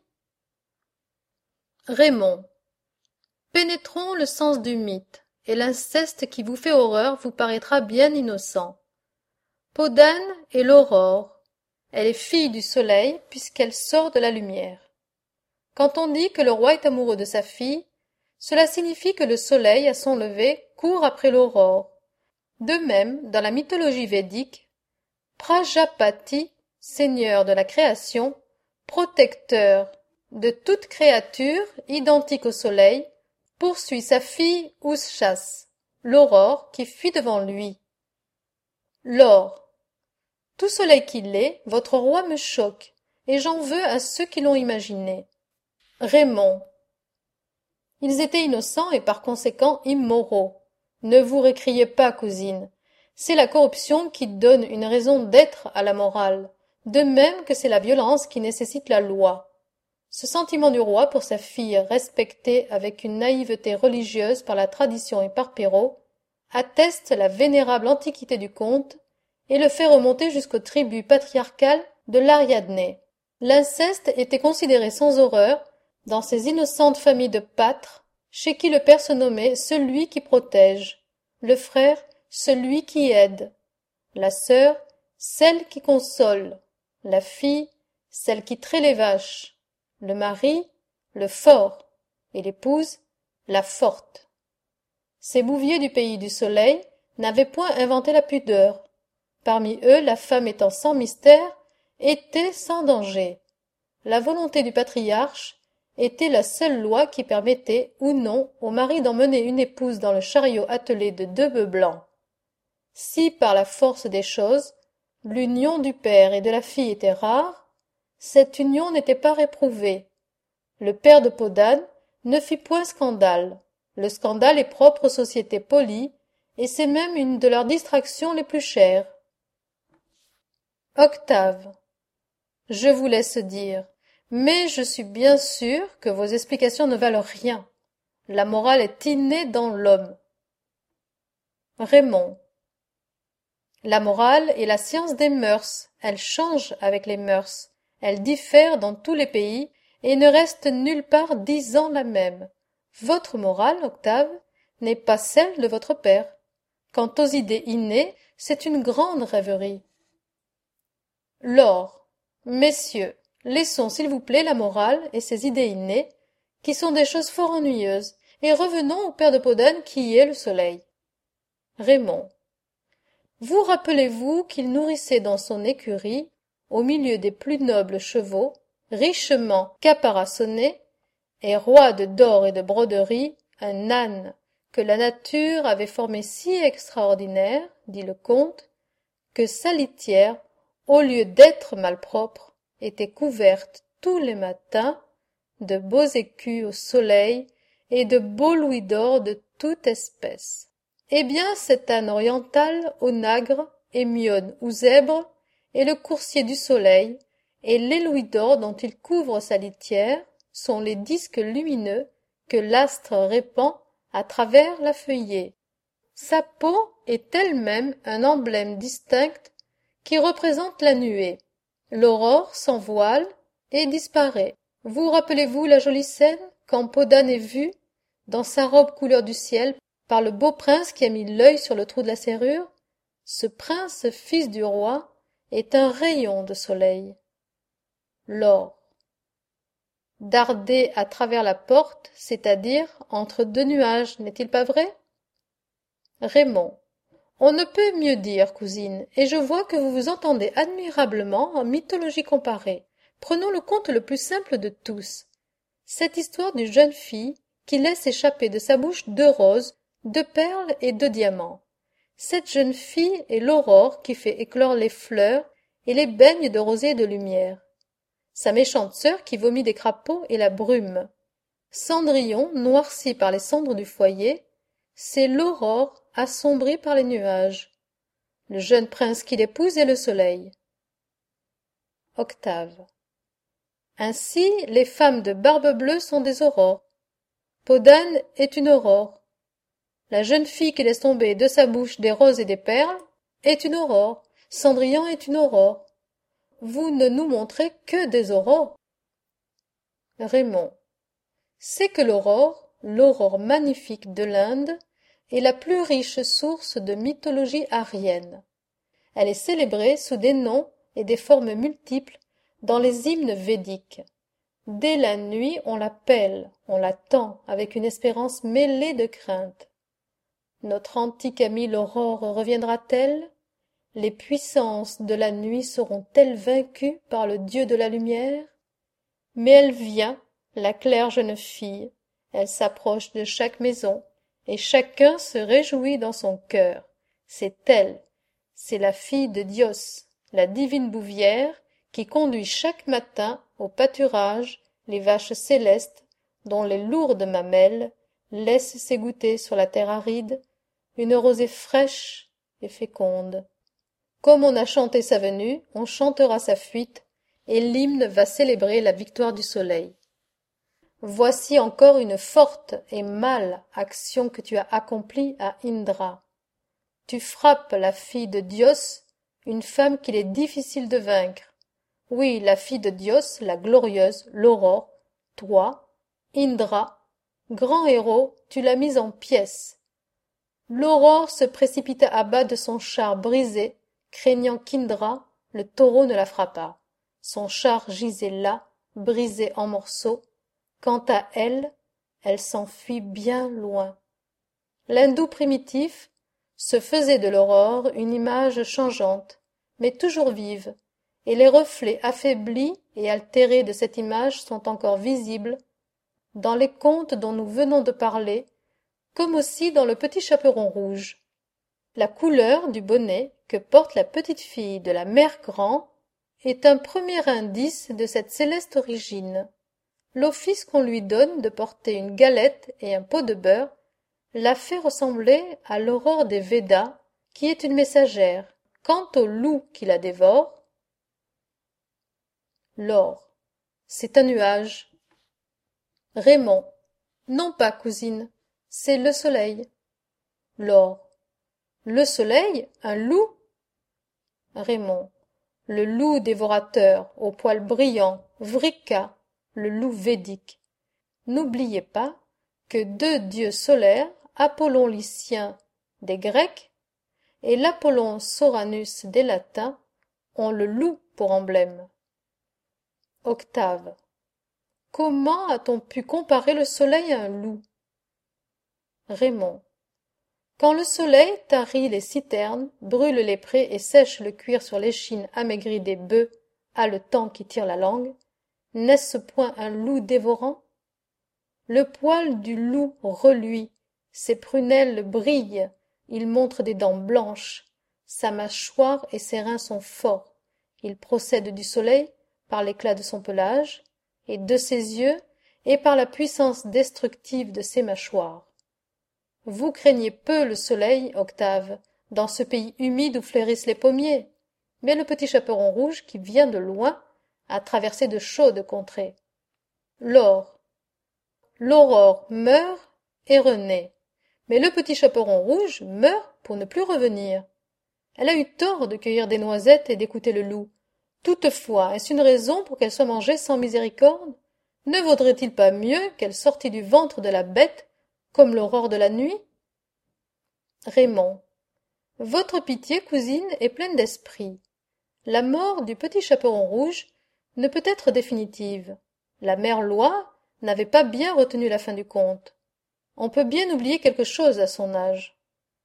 Raymond, pénétrons le sens du mythe, et l'inceste qui vous fait horreur vous paraîtra bien innocent. Peau d'âne est l'aurore. Elle est fille du soleil puisqu'elle sort de la lumière. Quand on dit que le roi est amoureux de sa fille, cela signifie que le soleil, à son lever, court après l'aurore. De même, dans la mythologie védique, Prajapati, seigneur de la création, protecteur de toute créature identique au soleil, poursuit sa fille ou chasse, l'aurore qui fuit devant lui. Laure, tout soleil qu'il est, votre roi me choque, et j'en veux à ceux qui l'ont imaginé. Raymond, ils étaient innocents et par conséquent immoraux. Ne vous récriez pas, cousine. C'est la corruption qui donne une raison d'être à la morale, de même que c'est la violence qui nécessite la loi. Ce sentiment du roi pour sa fille, respectée avec une naïveté religieuse par la tradition et par Perrault, atteste la vénérable antiquité du conte et le fait remonter jusqu'aux tribus patriarcales de l'Ariadné. L'inceste était considéré sans horreur dans ces innocentes familles de pâtres, chez qui le père se nommait celui qui protège, le frère celui qui aide, la sœur celle qui console, la fille celle qui traite les vaches, le mari le fort, et l'épouse la forte. Ces bouviers du pays du soleil n'avaient point inventé la pudeur. Parmi eux, la femme étant sans mystère, était sans danger. La volonté du patriarche était la seule loi qui permettait ou non au mari d'emmener une épouse dans le chariot attelé de 2 bœufs blancs. Si par la force des choses, l'union du père et de la fille était rare, cette union n'était pas réprouvée. Le père de peau d'âne ne fit point scandale. Le scandale est propre aux sociétés polies, et c'est même une de leurs distractions les plus chères. Octave, je vous laisse dire, mais je suis bien sûr que vos explications ne valent rien. La morale est innée dans l'homme. Raymond, la morale est la science des mœurs. Elle change avec les mœurs. Elle diffère dans tous les pays et ne reste nulle part 10 ans la même. Votre morale, Octave, n'est pas celle de votre père. Quant aux idées innées, c'est une grande rêverie. Laure, messieurs, laissons s'il vous plaît la morale et ses idées innées, qui sont des choses fort ennuyeuses, et revenons au père de peau d'âne qui est le soleil. Raymond, vous rappelez-vous qu'il nourrissait dans son écurie, au milieu des plus nobles chevaux, richement caparaçonnés, et roide d'or et de broderies, un âne que la nature avait formé si extraordinaire, dit le comte, que sa litière, au lieu d'être malpropre, était couverte tous les matins de beaux écus au soleil et de beaux louis d'or de toute espèce. Eh bien, cet âne oriental, onagre, hémione ou zèbre, est le coursier du soleil, et les louis d'or dont il couvre sa litière sont les disques lumineux que l'astre répand à travers la feuillée. Sa peau est elle-même un emblème distinct qui représente la nuée. L'aurore s'envoile et disparaît. Vous rappelez-vous la jolie scène quand peau d'âne est vue, dans sa robe couleur du ciel, par le beau prince qui a mis l'œil sur le trou de la serrure? Ce prince, fils du roi, est un rayon de soleil. Laure, darder à travers la porte, c'est-à-dire entre 2 nuages, n'est-il pas vrai? Raymond. On ne peut mieux dire, cousine, et je vois que vous vous entendez admirablement en mythologie comparée. Prenons le conte le plus simple de tous. Cette histoire d'une jeune fille qui laisse échapper de sa bouche 2 roses, 2 perles et 2 diamants. Cette jeune fille est l'aurore qui fait éclore les fleurs et les baigne de rosée et de lumière. Sa méchante sœur qui vomit des crapauds est la brume. Cendrillon, noirci par les cendres du foyer, c'est l'aurore assombrie par les nuages. Le jeune prince qui l'épouse est le soleil. Octave. Ainsi, les femmes de barbe bleue sont des aurores. Peau d'âne est une aurore. La jeune fille qui laisse tomber de sa bouche des roses et des perles est une aurore. Cendrillon est une aurore. Vous ne nous montrez que des aurores. Raymond. C'est que l'aurore magnifique de l'Inde, est la plus riche source de mythologie aryenne. Elle est célébrée sous des noms et des formes multiples dans les hymnes védiques. Dès la nuit on l'appelle, on l'attend avec une espérance mêlée de crainte. Notre antique amie l'aurore reviendra-t-elle? Les puissances de la nuit seront-elles vaincues par le dieu de la lumière? Mais elle vient, la claire jeune fille, elle s'approche de chaque maison, et chacun se réjouit dans son cœur. C'est elle, c'est la fille de Dios, la divine bouvière, qui conduit chaque matin au pâturage les vaches célestes, dont les lourdes mamelles laissent s'égoutter sur la terre aride une rosée fraîche et féconde. Comme on a chanté sa venue, on chantera sa fuite, et l'hymne va célébrer la victoire du soleil. Voici encore une forte et mâle action que tu as accomplie à Indra. Tu frappes la fille de Dios, une femme qu'il est difficile de vaincre. Oui, la fille de Dios, la glorieuse, l'aurore, toi, Indra, grand héros, tu l'as mise en pièces. L'aurore se précipita à bas de son char brisé, craignant qu'Indra, le taureau, ne la frappât. Son char gisait là, brisé en morceaux. Quant à elle, elle s'enfuit bien loin. L'hindou primitif se faisait de l'aurore une image changeante, mais toujours vive, et les reflets affaiblis et altérés de cette image sont encore visibles dans les contes dont nous venons de parler, comme aussi dans le petit chaperon rouge. La couleur du bonnet que porte la petite fille de la mère Grand est un premier indice de cette céleste origine. L'office qu'on lui donne de porter une galette et un pot de beurre l'a fait ressembler à l'aurore des Védas, qui est une messagère. Quant au loup qui la dévore, l'or, c'est un nuage. Raymond. Non pas, cousine, c'est le soleil. L'or. Le soleil, un loup? Raymond. Le loup dévorateur, aux poils brillants, Vrika, le loup védique. N'oubliez pas que 2 dieux solaires, Apollon lycien des Grecs et l'Apollon Soranus des Latins, ont le loup pour emblème. Octave. Comment a-t-on pu comparer le soleil à un loup? Raymond. Quand le soleil tarit les citernes, brûle les prés et sèche le cuir sur l'échine amaigrie des bœufs, haletant qui tire la langue, n'est-ce point un loup dévorant? Le poil du loup reluit, ses prunelles brillent, il montre des dents blanches, sa mâchoire et ses reins sont forts, il procède du soleil par l'éclat de son pelage, et de ses yeux, et par la puissance destructive de ses mâchoires. Vous craignez peu le soleil, Octave, dans ce pays humide où fleurissent les pommiers, mais le petit chaperon rouge qui vient de loin a traversé de chaudes contrées. L'aurore meurt et renaît, mais le petit chaperon rouge meurt pour ne plus revenir. Elle a eu tort de cueillir des noisettes et d'écouter le loup. Toutefois, est-ce une raison pour qu'elle soit mangée sans miséricorde? Ne vaudrait-il pas mieux qu'elle sortît du ventre de la bête, comme l'aurore de la nuit? Raymond. Votre pitié, cousine, est pleine d'esprit. La mort du petit chaperon rouge ne peut être définitive. La mère Loi n'avait pas bien retenu la fin du conte. On peut bien oublier quelque chose à son âge.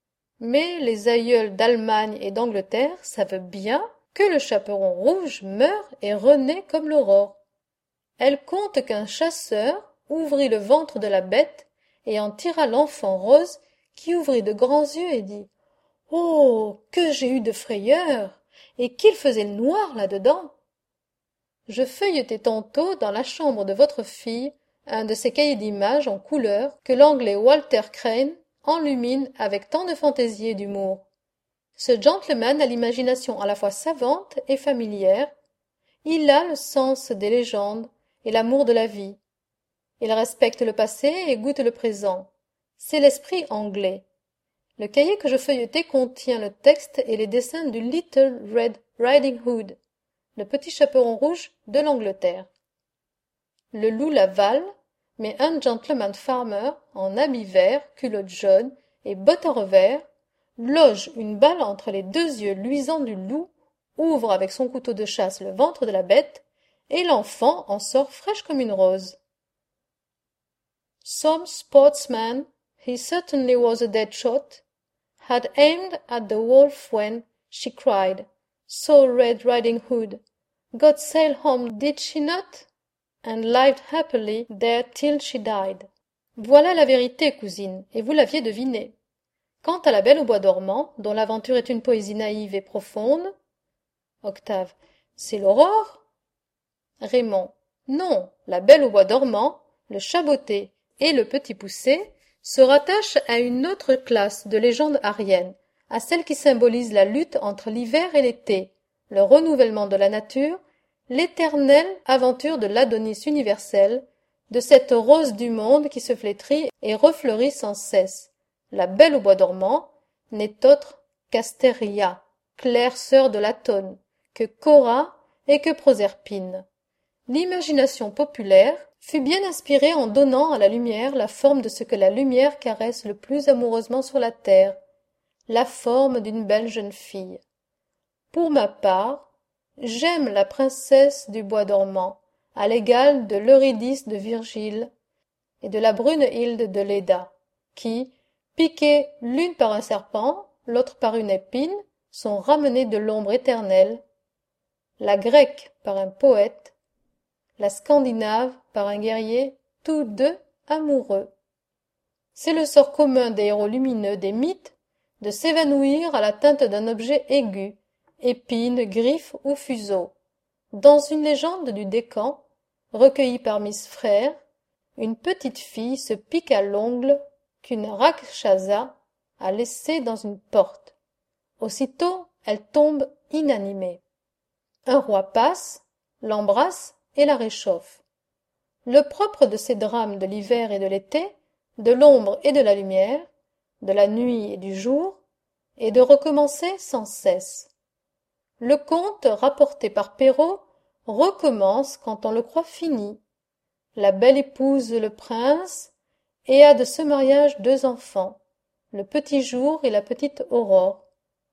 Mais les aïeuls d'Allemagne et d'Angleterre savent bien que le chaperon rouge meurt et renaît comme l'aurore. Elle conte qu'un chasseur ouvrit le ventre de la bête et en tira l'enfant rose qui ouvrit de grands yeux et dit « Oh, que j'ai eu de frayeur! Et qu'il faisait noir là-dedans !» Je feuilletai tantôt dans la chambre de votre fille un de ces cahiers d'images en couleurs que l'anglais Walter Crane enlumine avec tant de fantaisie et d'humour. Ce gentleman a l'imagination à la fois savante et familière. Il a le sens des légendes et l'amour de la vie. Il respecte le passé et goûte le présent. C'est l'esprit anglais. Le cahier que je feuilletai contient le texte et les dessins du Little Red Riding Hood, le petit chaperon rouge de l'Angleterre. Le loup l'avale, mais un gentleman farmer, en habit vert, culotte jaune et bottes à revers, loge une balle entre les deux yeux luisants du loup, ouvre avec son couteau de chasse le ventre de la bête, et l'enfant en sort fraîche comme une rose. Some sportsman, he certainly was a dead shot, had aimed at the wolf when she cried, "So Red Riding Hood, God sail home did she not?" and lived happily there till she died. Voilà la vérité, cousine, et vous l'aviez devinée. Quant à la Belle au bois dormant, dont l'aventure est une poésie naïve et profonde, Octave, c'est l'aurore? Raymond, non, la Belle au bois dormant, le Chaboté et le Petit Poucet se rattachent à une autre classe de légendes aryennes, à celle qui symbolise la lutte entre l'hiver et l'été, le renouvellement de la nature, l'éternelle aventure de l'Adonis universel, de cette rose du monde qui se flétrit et refleurit sans cesse. La Belle au bois dormant n'est autre qu'Astéria, claire sœur de Latone, que Cora et que Proserpine. L'imagination populaire fut bien inspirée en donnant à la lumière la forme de ce que la lumière caresse le plus amoureusement sur la terre, la forme d'une belle jeune fille. Pour ma part, j'aime la princesse du bois dormant, à l'égal de l'Eurydice de Virgile et de la Brunhilde de Léda, qui, piquées l'une par un serpent, l'autre par une épine, sont ramenées de l'ombre éternelle, la grecque par un poète, la scandinave par un guerrier, tous deux amoureux. C'est le sort commun des héros lumineux des mythes de s'évanouir à l'atteinte d'un objet aigu, épine, griffe ou fuseau. Dans une légende du Décan, recueillie par Miss Frère, une petite fille se pique à l'ongle qu'une Rakshasa a laissé dans une porte. Aussitôt, elle tombe inanimée. Un roi passe, l'embrasse et la réchauffe. Le propre de ces drames de l'hiver et de l'été, de l'ombre et de la lumière, de la nuit et du jour, est de recommencer sans cesse. Le conte rapporté par Perrault recommence quand on le croit fini. La belle épouse le prince et a de ce mariage deux enfants, le petit jour et la petite aurore,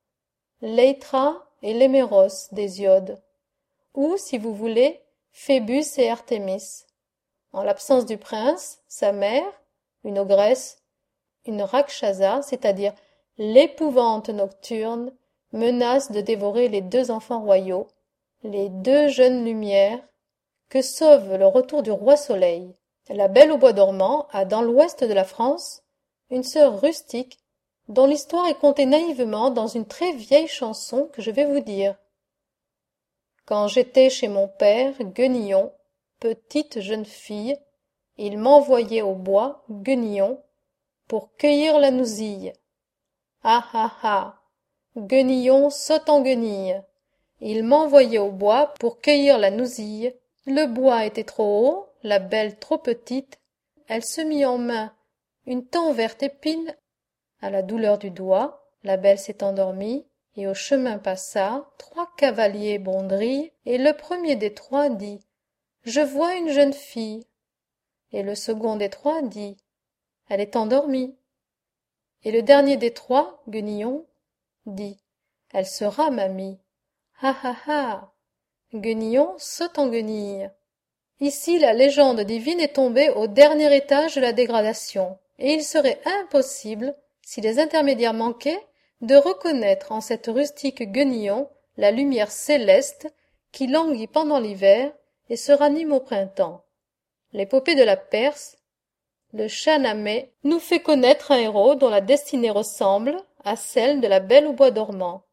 Léitra et l'Héméros d'Hésiode, ou, si vous voulez, Phébus et Artémis. En l'absence du prince, sa mère, une ogresse, une Rakshasa, c'est-à-dire l'épouvante nocturne, menace de dévorer les deux enfants royaux, les deux jeunes lumières, que sauve le retour du roi Soleil. La Belle au bois dormant a dans l'ouest de la France une sœur rustique dont l'histoire est contée naïvement dans une très vieille chanson que je vais vous dire. Quand j'étais chez mon père, Guenillon, petite jeune fille, il m'envoyait au bois, Guenillon, pour cueillir la nousille. Ah ah ah! Guenillon saute en guenille. Il m'envoyait au bois pour cueillir la nousille. Le bois était trop haut, la belle trop petite. Elle se mit en main une tant verte épine. À la douleur du doigt, la belle s'est endormie, et au chemin passa 3 cavaliers bondrilles, et le premier des 3 dit « Je vois une jeune fille ». Et le second des 3 dit « Elle est endormie ». Et le dernier des 3, Guenillon, dit « Elle sera mamie ». Ha ha ha! Guenillon saute en guenille. Ici la légende divine est tombée au dernier étage de la dégradation, et il serait impossible, si les intermédiaires manquaient, de reconnaître en cette rustique guenillon la lumière céleste qui languit pendant l'hiver et se ranime au printemps. L'épopée de la Perse, le Shahnameh, nous fait connaître un héros dont la destinée ressemble à celle de la Belle au bois dormant.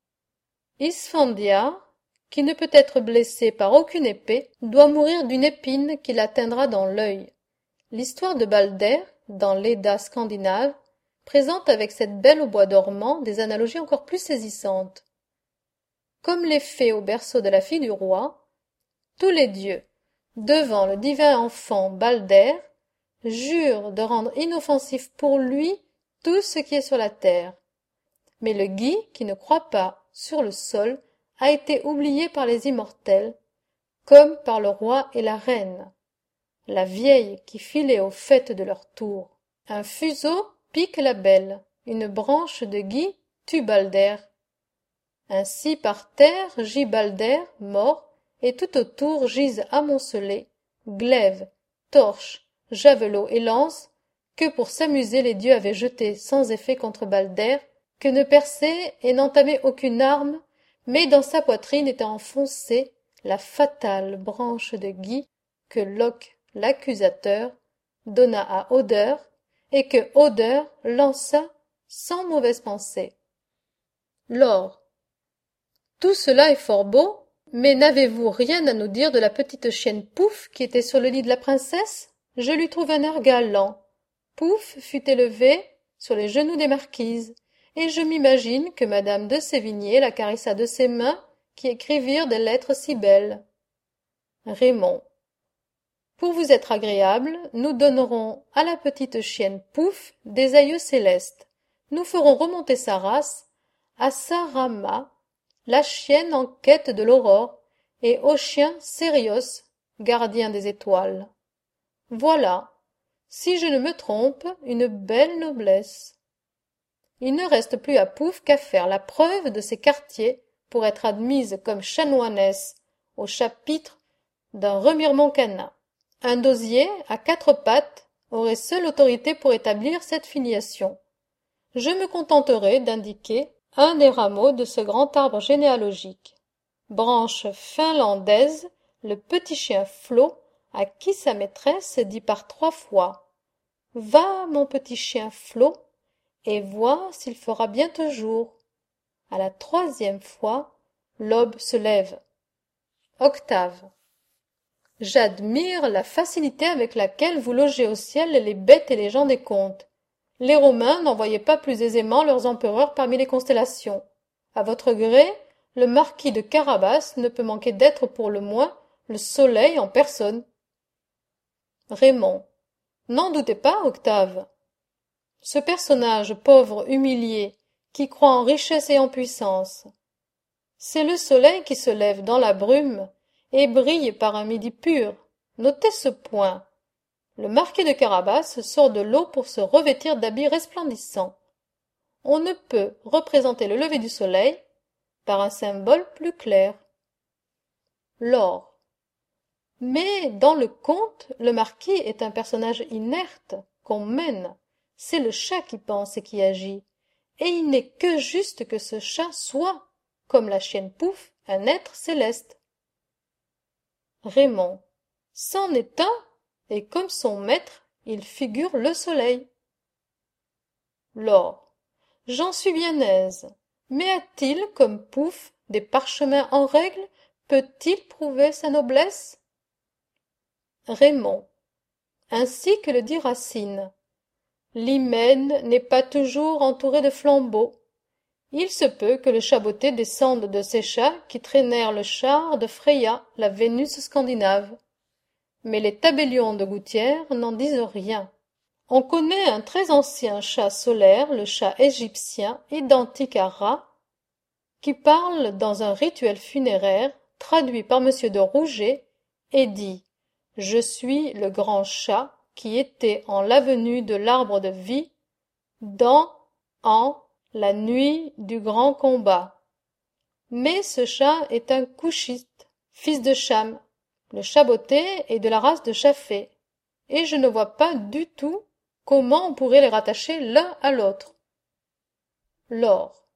Isfandiar, qui ne peut être blessé par aucune épée, doit mourir d'une épine qui l'atteindra dans l'œil. L'histoire de Balder, dans l'Edda scandinave, présente avec cette Belle au bois dormant des analogies encore plus saisissantes. Comme les fées au berceau de la fille du roi, tous les dieux, devant le divin enfant Balder, jurent de rendre inoffensif pour lui tout ce qui est sur la terre. Mais le Guy, qui ne croit pas sur le sol, a été oublié par les immortels, comme par le roi et la reine. La vieille qui filait aux fêtes de leur tour. Un fuseau pique la belle, une branche de gui tue Balder. Ainsi par terre gît Balder, mort, et tout autour gisent amoncelés glaives, torches, javelots et lances, que pour s'amuser les dieux avaient jetés sans effet contre Balder, que ne perçait et n'entamait aucune arme, mais dans sa poitrine était enfoncée la fatale branche de gui que Loke, l'accusateur, donna à Odeur, et que Odeur lança sans mauvaise pensée. Lors. Tout cela est fort beau, mais n'avez-vous rien à nous dire de la petite chienne Pouf qui était sur le lit de la princesse? Je lui trouve un air galant. Pouf fut élevée sur les genoux des marquises, et je m'imagine que madame de Sévigné la caressa de ses mains qui écrivirent des lettres si belles. Raymond. Pour vous être agréable, nous donnerons à la petite chienne Pouf des aïeux célestes. Nous ferons remonter sa race à Sarama, la chienne en quête de l'aurore, et au chien Sérios, gardien des étoiles. Voilà, si je ne me trompe, une belle noblesse. Il ne reste plus à Pouf qu'à faire la preuve de ses quartiers pour être admise comme chanoinesse au chapitre d'un remiremont canin. Un dosier à 4 pattes aurait seule autorité pour établir cette filiation. Je me contenterai d'indiquer un des rameaux de ce grand arbre généalogique. Branche finlandaise, le petit chien Flo, à qui sa maîtresse dit par 3 fois « Va, mon petit chien Flo, et vois s'il fera bientôt jour. » À la 3e fois, l'aube se lève. Octave. J'admire la facilité avec laquelle vous logez au ciel les bêtes et les gens des contes. Les Romains n'envoyaient pas plus aisément leurs empereurs parmi les constellations. À votre gré, le marquis de Carabas ne peut manquer d'être pour le moins le soleil en personne. Raymond. N'en doutez pas, Octave. Ce personnage pauvre, humilié, qui croit en richesse et en puissance, c'est le soleil qui se lève dans la brume et brille par un midi pur. Notez ce point. Le marquis de Carabas sort de l'eau pour se revêtir d'habits resplendissants. On ne peut représenter le lever du soleil par un symbole plus clair. L'or. Mais dans le conte, le marquis est un personnage inerte qu'on mène. C'est le chat qui pense et qui agit. Et il n'est que juste que ce chat soit, comme la chienne Pouf, un être céleste. Raymond. C'en est un, et comme son maître, il figure le soleil. Laure. J'en suis bien aise. Mais a-t-il, comme Pouf, des parchemins en règle? Peut-il prouver sa noblesse? Raymond. Ainsi que le dit Racine. L'hymen n'est pas toujours entouré de flambeaux. Il se peut que le chaboté descende de ces chats qui traînèrent le char de Freya, la Vénus scandinave. Mais les tabellions de gouttière n'en disent rien. On connaît un très ancien chat solaire, le chat égyptien, identique à Ra, qui parle dans un rituel funéraire, traduit par monsieur de Rouget, et dit « Je suis le grand chat qui était en l'avenue de l'arbre de vie, en la nuit du grand combat. » Mais ce chat est un couchiste, fils de Cham. Le chaboté est de la race de Chaffé, et je ne vois pas du tout comment on pourrait les rattacher l'un à l'autre. Laure.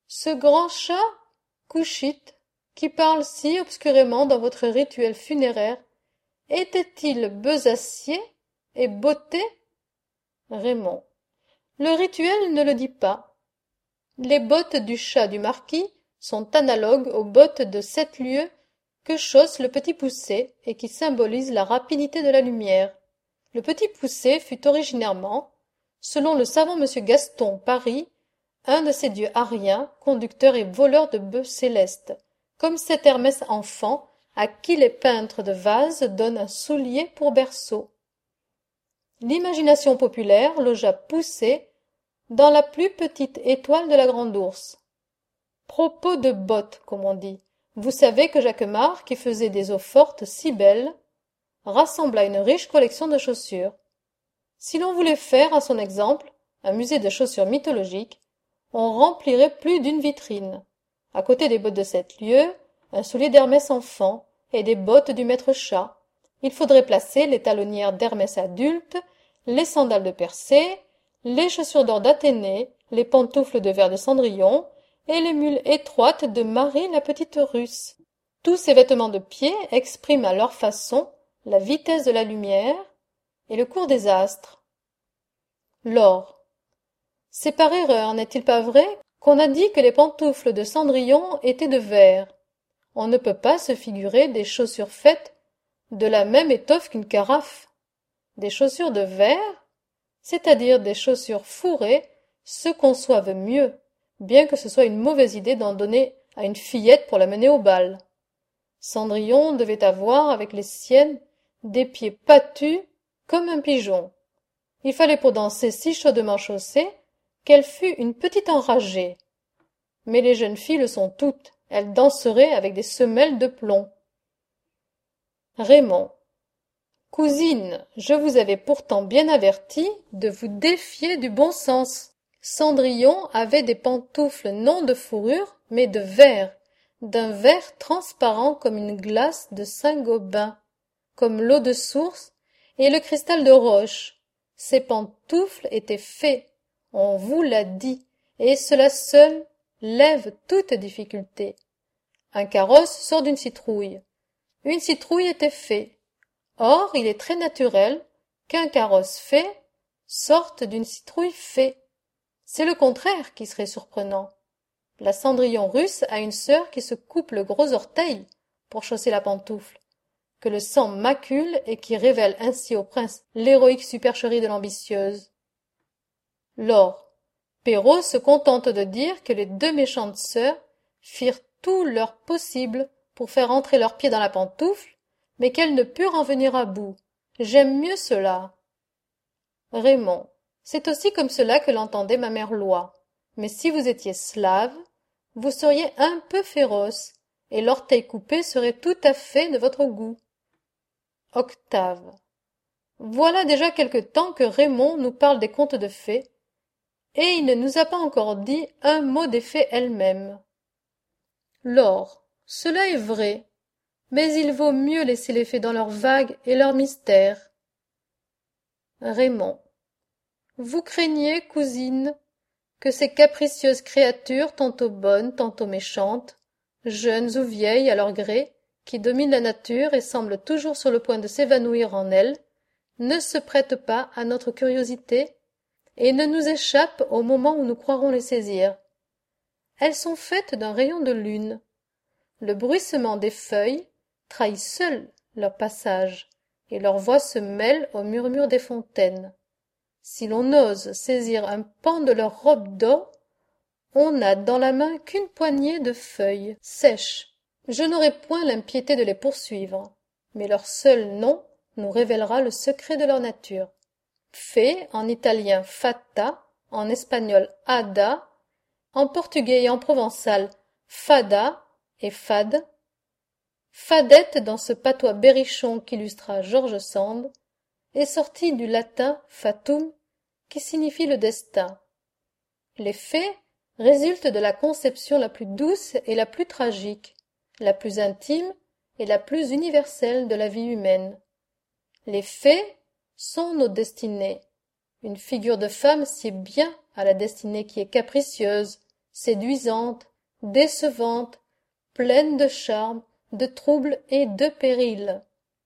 Ce grand chat, Couchit, qui parle si obscurément dans votre rituel funéraire, était-il besacier et botté? Raymond. Le rituel ne le dit pas. Les bottes du chat du marquis sont analogues aux bottes de 7 lieues que chausse le petit poucet et qui symbolisent la rapidité de la lumière. Le petit poucet fut originairement, selon le savant monsieur Gaston Paris, un de ces dieux ariens, conducteurs et voleurs de bœufs célestes, comme cet Hermès enfant à qui les peintres de vases donnent un soulier pour berceau. L'imagination populaire logea Poucet dans la plus petite étoile de la grande ourse. Propos de bottes, comme on dit. Vous savez que Jacquemart, qui faisait des eaux-fortes si belles, rassembla une riche collection de chaussures. Si l'on voulait faire, à son exemple, un musée de chaussures mythologiques, on remplirait plus d'une vitrine. À côté des bottes de 7 lieues, un soulier d'Hermès enfant et des bottes du maître chat. Il faudrait placer les talonnières d'Hermès adulte, les sandales de Persée, les chaussures d'or d'Athénée, les pantoufles de verre de Cendrillon et les mules étroites de Marie la petite Russe. Tous ces vêtements de pied expriment à leur façon la vitesse de la lumière et le cours des astres. L'or. C'est par erreur, n'est-il pas vrai, qu'on a dit que les pantoufles de Cendrillon étaient de verre. On ne peut pas se figurer des chaussures faites de la même étoffe qu'une carafe. Des chaussures de verre, c'est-à-dire des chaussures fourrées, se conçoivent mieux, bien que ce soit une mauvaise idée d'en donner à une fillette pour la mener au bal. Cendrillon devait avoir, avec les siennes, des pieds pâtus comme un pigeon. Il fallait pour danser si chaudement chaussée qu'elle fût une petite enragée. Mais les jeunes filles le sont toutes, elles danseraient avec des semelles de plomb. Raymond. Cousine, je vous avais pourtant bien averti de vous défier du bon sens. Cendrillon avait des pantoufles non de fourrure, mais de verre, d'un verre transparent comme une glace de Saint-Gobain, comme l'eau de source et le cristal de roche. Ces pantoufles étaient fées, on vous l'a dit, et cela seul lève toute difficulté. Un carrosse sort d'une citrouille. Une citrouille était fée. Or, il est très naturel qu'un carrosse fait sorte d'une citrouille fée. C'est le contraire qui serait surprenant. La Cendrillon russe a une sœur qui se coupe le gros orteil pour chausser la pantoufle, que le sang macule et qui révèle ainsi au prince l'héroïque supercherie de l'ambitieuse. Lors, Perrault se contente de dire que les 2 méchantes sœurs firent tout leur possible pour faire entrer leurs pieds dans la pantoufle, mais qu'elles ne purent en venir à bout. J'aime mieux cela. Raymond. C'est aussi comme cela que l'entendait ma mère Loi. Mais si vous étiez slave, vous seriez un peu féroce, et l'orteil coupé serait tout à fait de votre goût. Octave. Voilà déjà quelque temps que Raymond nous parle des contes de fées, et il ne nous a pas encore dit un mot des fées elles-mêmes. Laure. Cela est vrai. Mais il vaut mieux laisser les fées dans leurs vagues et leurs mystères. Raymond. Vous craignez, cousine, que ces capricieuses créatures, tantôt bonnes, tantôt méchantes, jeunes ou vieilles à leur gré, qui dominent la nature et semblent toujours sur le point de s'évanouir en elle, ne se prêtent pas à notre curiosité et ne nous échappent au moment où nous croirons les saisir. Elles sont faites d'un rayon de lune. Le bruissement des feuilles trahit seul leur passage, et leur voix se mêle au murmure des fontaines. Si l'on ose saisir un pan de leur robe d'or, on n'a dans la main qu'une poignée de feuilles sèches. Je n'aurai point l'impiété de les poursuivre, mais leur seul nom nous révélera le secret de leur nature. Fée, en italien fata, en espagnol hada, en portugais et en provençal fada et fade, fadette dans ce patois berrichon qu'illustra George Sand, est sortie du latin fatum, qui signifie le destin. Les fées résultent de la conception la plus douce et la plus tragique, la plus intime et la plus universelle de la vie humaine. Les fées sont nos destinées. Une figure de femme sied bien à la destinée qui est capricieuse, séduisante, décevante, pleine de charme, de troubles et de périls.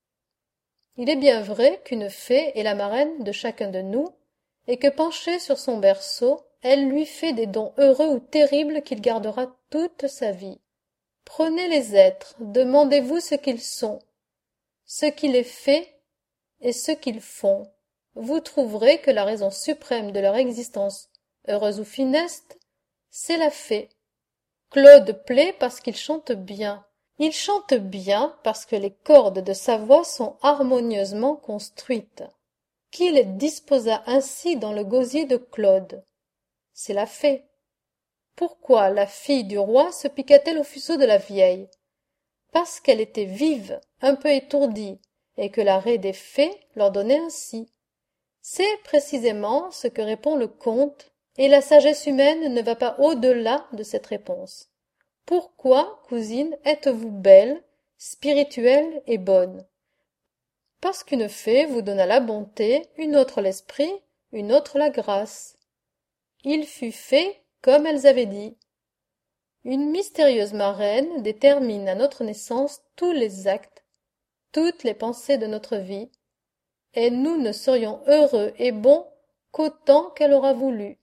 Il est bien vrai qu'une fée est la marraine de chacun de nous, et que penchée sur son berceau, elle lui fait des dons heureux ou terribles qu'il gardera toute sa vie. Prenez les êtres, demandez-vous ce qu'ils sont, ce qui les fait et ce qu'ils font. Vous trouverez que la raison suprême de leur existence, heureuse ou funeste, c'est la fée. Claude plaît parce qu'il chante bien. Il chante bien parce que les cordes de sa voix sont harmonieusement construites. Qui les disposa ainsi dans le gosier de Claude? C'est la fée. Pourquoi la fille du roi se piqua-t-elle au fuseau de la vieille? Parce qu'elle était vive, un peu étourdie, et que l'arrêt des fées l'ordonnait ainsi. C'est précisément ce que répond le conte, et la sagesse humaine ne va pas au-delà de cette réponse. Pourquoi, cousine, êtes-vous belle, spirituelle et bonne? Parce qu'une fée vous donna la bonté, une autre l'esprit, une autre la grâce. Il fut fait comme elles avaient dit. Une mystérieuse marraine détermine à notre naissance tous les actes, toutes les pensées de notre vie, et nous ne serions heureux et bons qu'autant qu'elle aura voulu.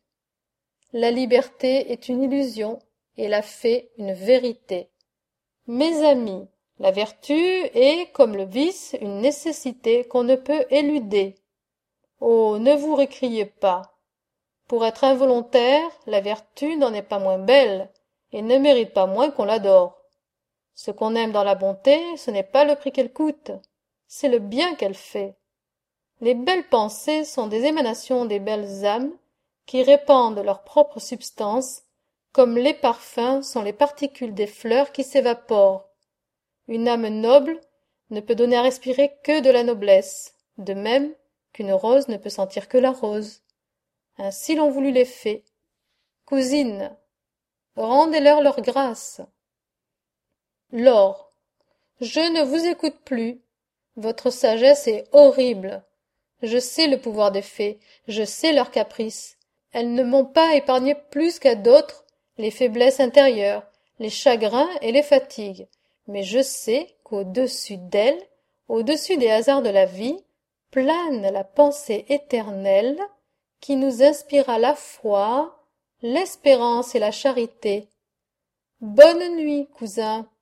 La liberté est une illusion, et la fée une vérité. Mes amis, la vertu est, comme le vice, une nécessité qu'on ne peut éluder. Oh, ne vous récriez pas. Pour être involontaire, la vertu n'en est pas moins belle, et ne mérite pas moins qu'on l'adore. Ce qu'on aime dans la bonté, ce n'est pas le prix qu'elle coûte, c'est le bien qu'elle fait. Les belles pensées sont des émanations des belles âmes qui répandent leur propre substance, comme les parfums sont les particules des fleurs qui s'évaporent. Une âme noble ne peut donner à respirer que de la noblesse, de même qu'une rose ne peut sentir que la rose. Ainsi l'ont voulu les fées. Cousine, rendez-leur leur grâce. Laure, je ne vous écoute plus. Votre sagesse est horrible. Je sais le pouvoir des fées, je sais leurs caprices. Elles ne m'ont pas épargné plus qu'à d'autres les faiblesses intérieures, les chagrins et les fatigues. Mais je sais qu'au-dessus d'elles, au-dessus des hasards de la vie, plane la pensée éternelle qui nous inspira la foi, l'espérance et la charité. Bonne nuit, cousin.